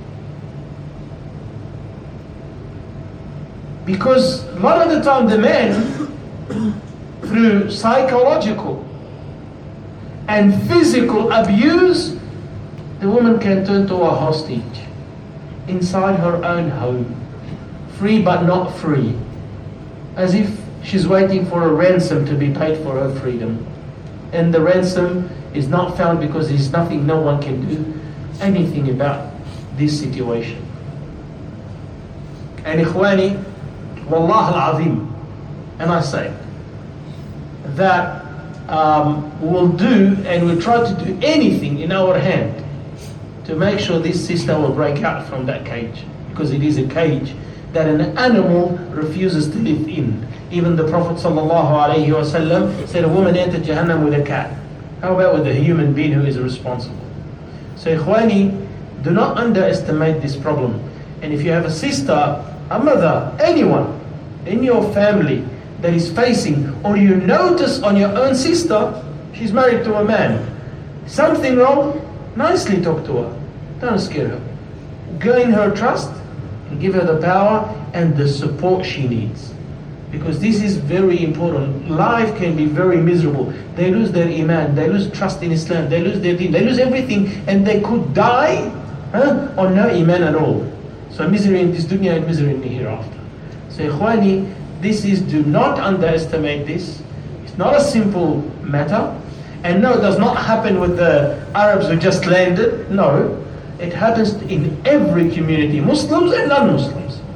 Because a lot of the time the man, through psychological and physical abuse, the woman can turn to a hostage inside her own home, free but not free, as if she's waiting for a ransom to be paid for her freedom. And the ransom is not found because there's nothing, no one can do anything about this situation. And ikhwani, wallah al-azim, and I say that we'll do and we'll try to do anything in our hand to make sure this sister will break out from that cage, because it is a cage that an animal refuses to live in. Even the Prophet ﷺ said a woman entered Jahannam with a cat. How about with a human being who is responsible? So ikhwani, do not underestimate this problem. And if you have a sister, a mother, anyone in your family that is facing, or you notice on your own sister, she's married to a man, something wrong, nicely talk to her. Don't scare her. Gain her trust and give her the power and the support she needs. Because this is very important. Life can be very miserable. They lose their iman, they lose trust in Islam, they lose their deen, they lose everything, and they could die on no iman at all. So misery in this dunya and misery in the hereafter. So ikhwani, this is, do not underestimate this. It's not a simple matter. And no, it does not happen with the Arabs who just landed. No, it happens in every community, Muslims and non-Muslims.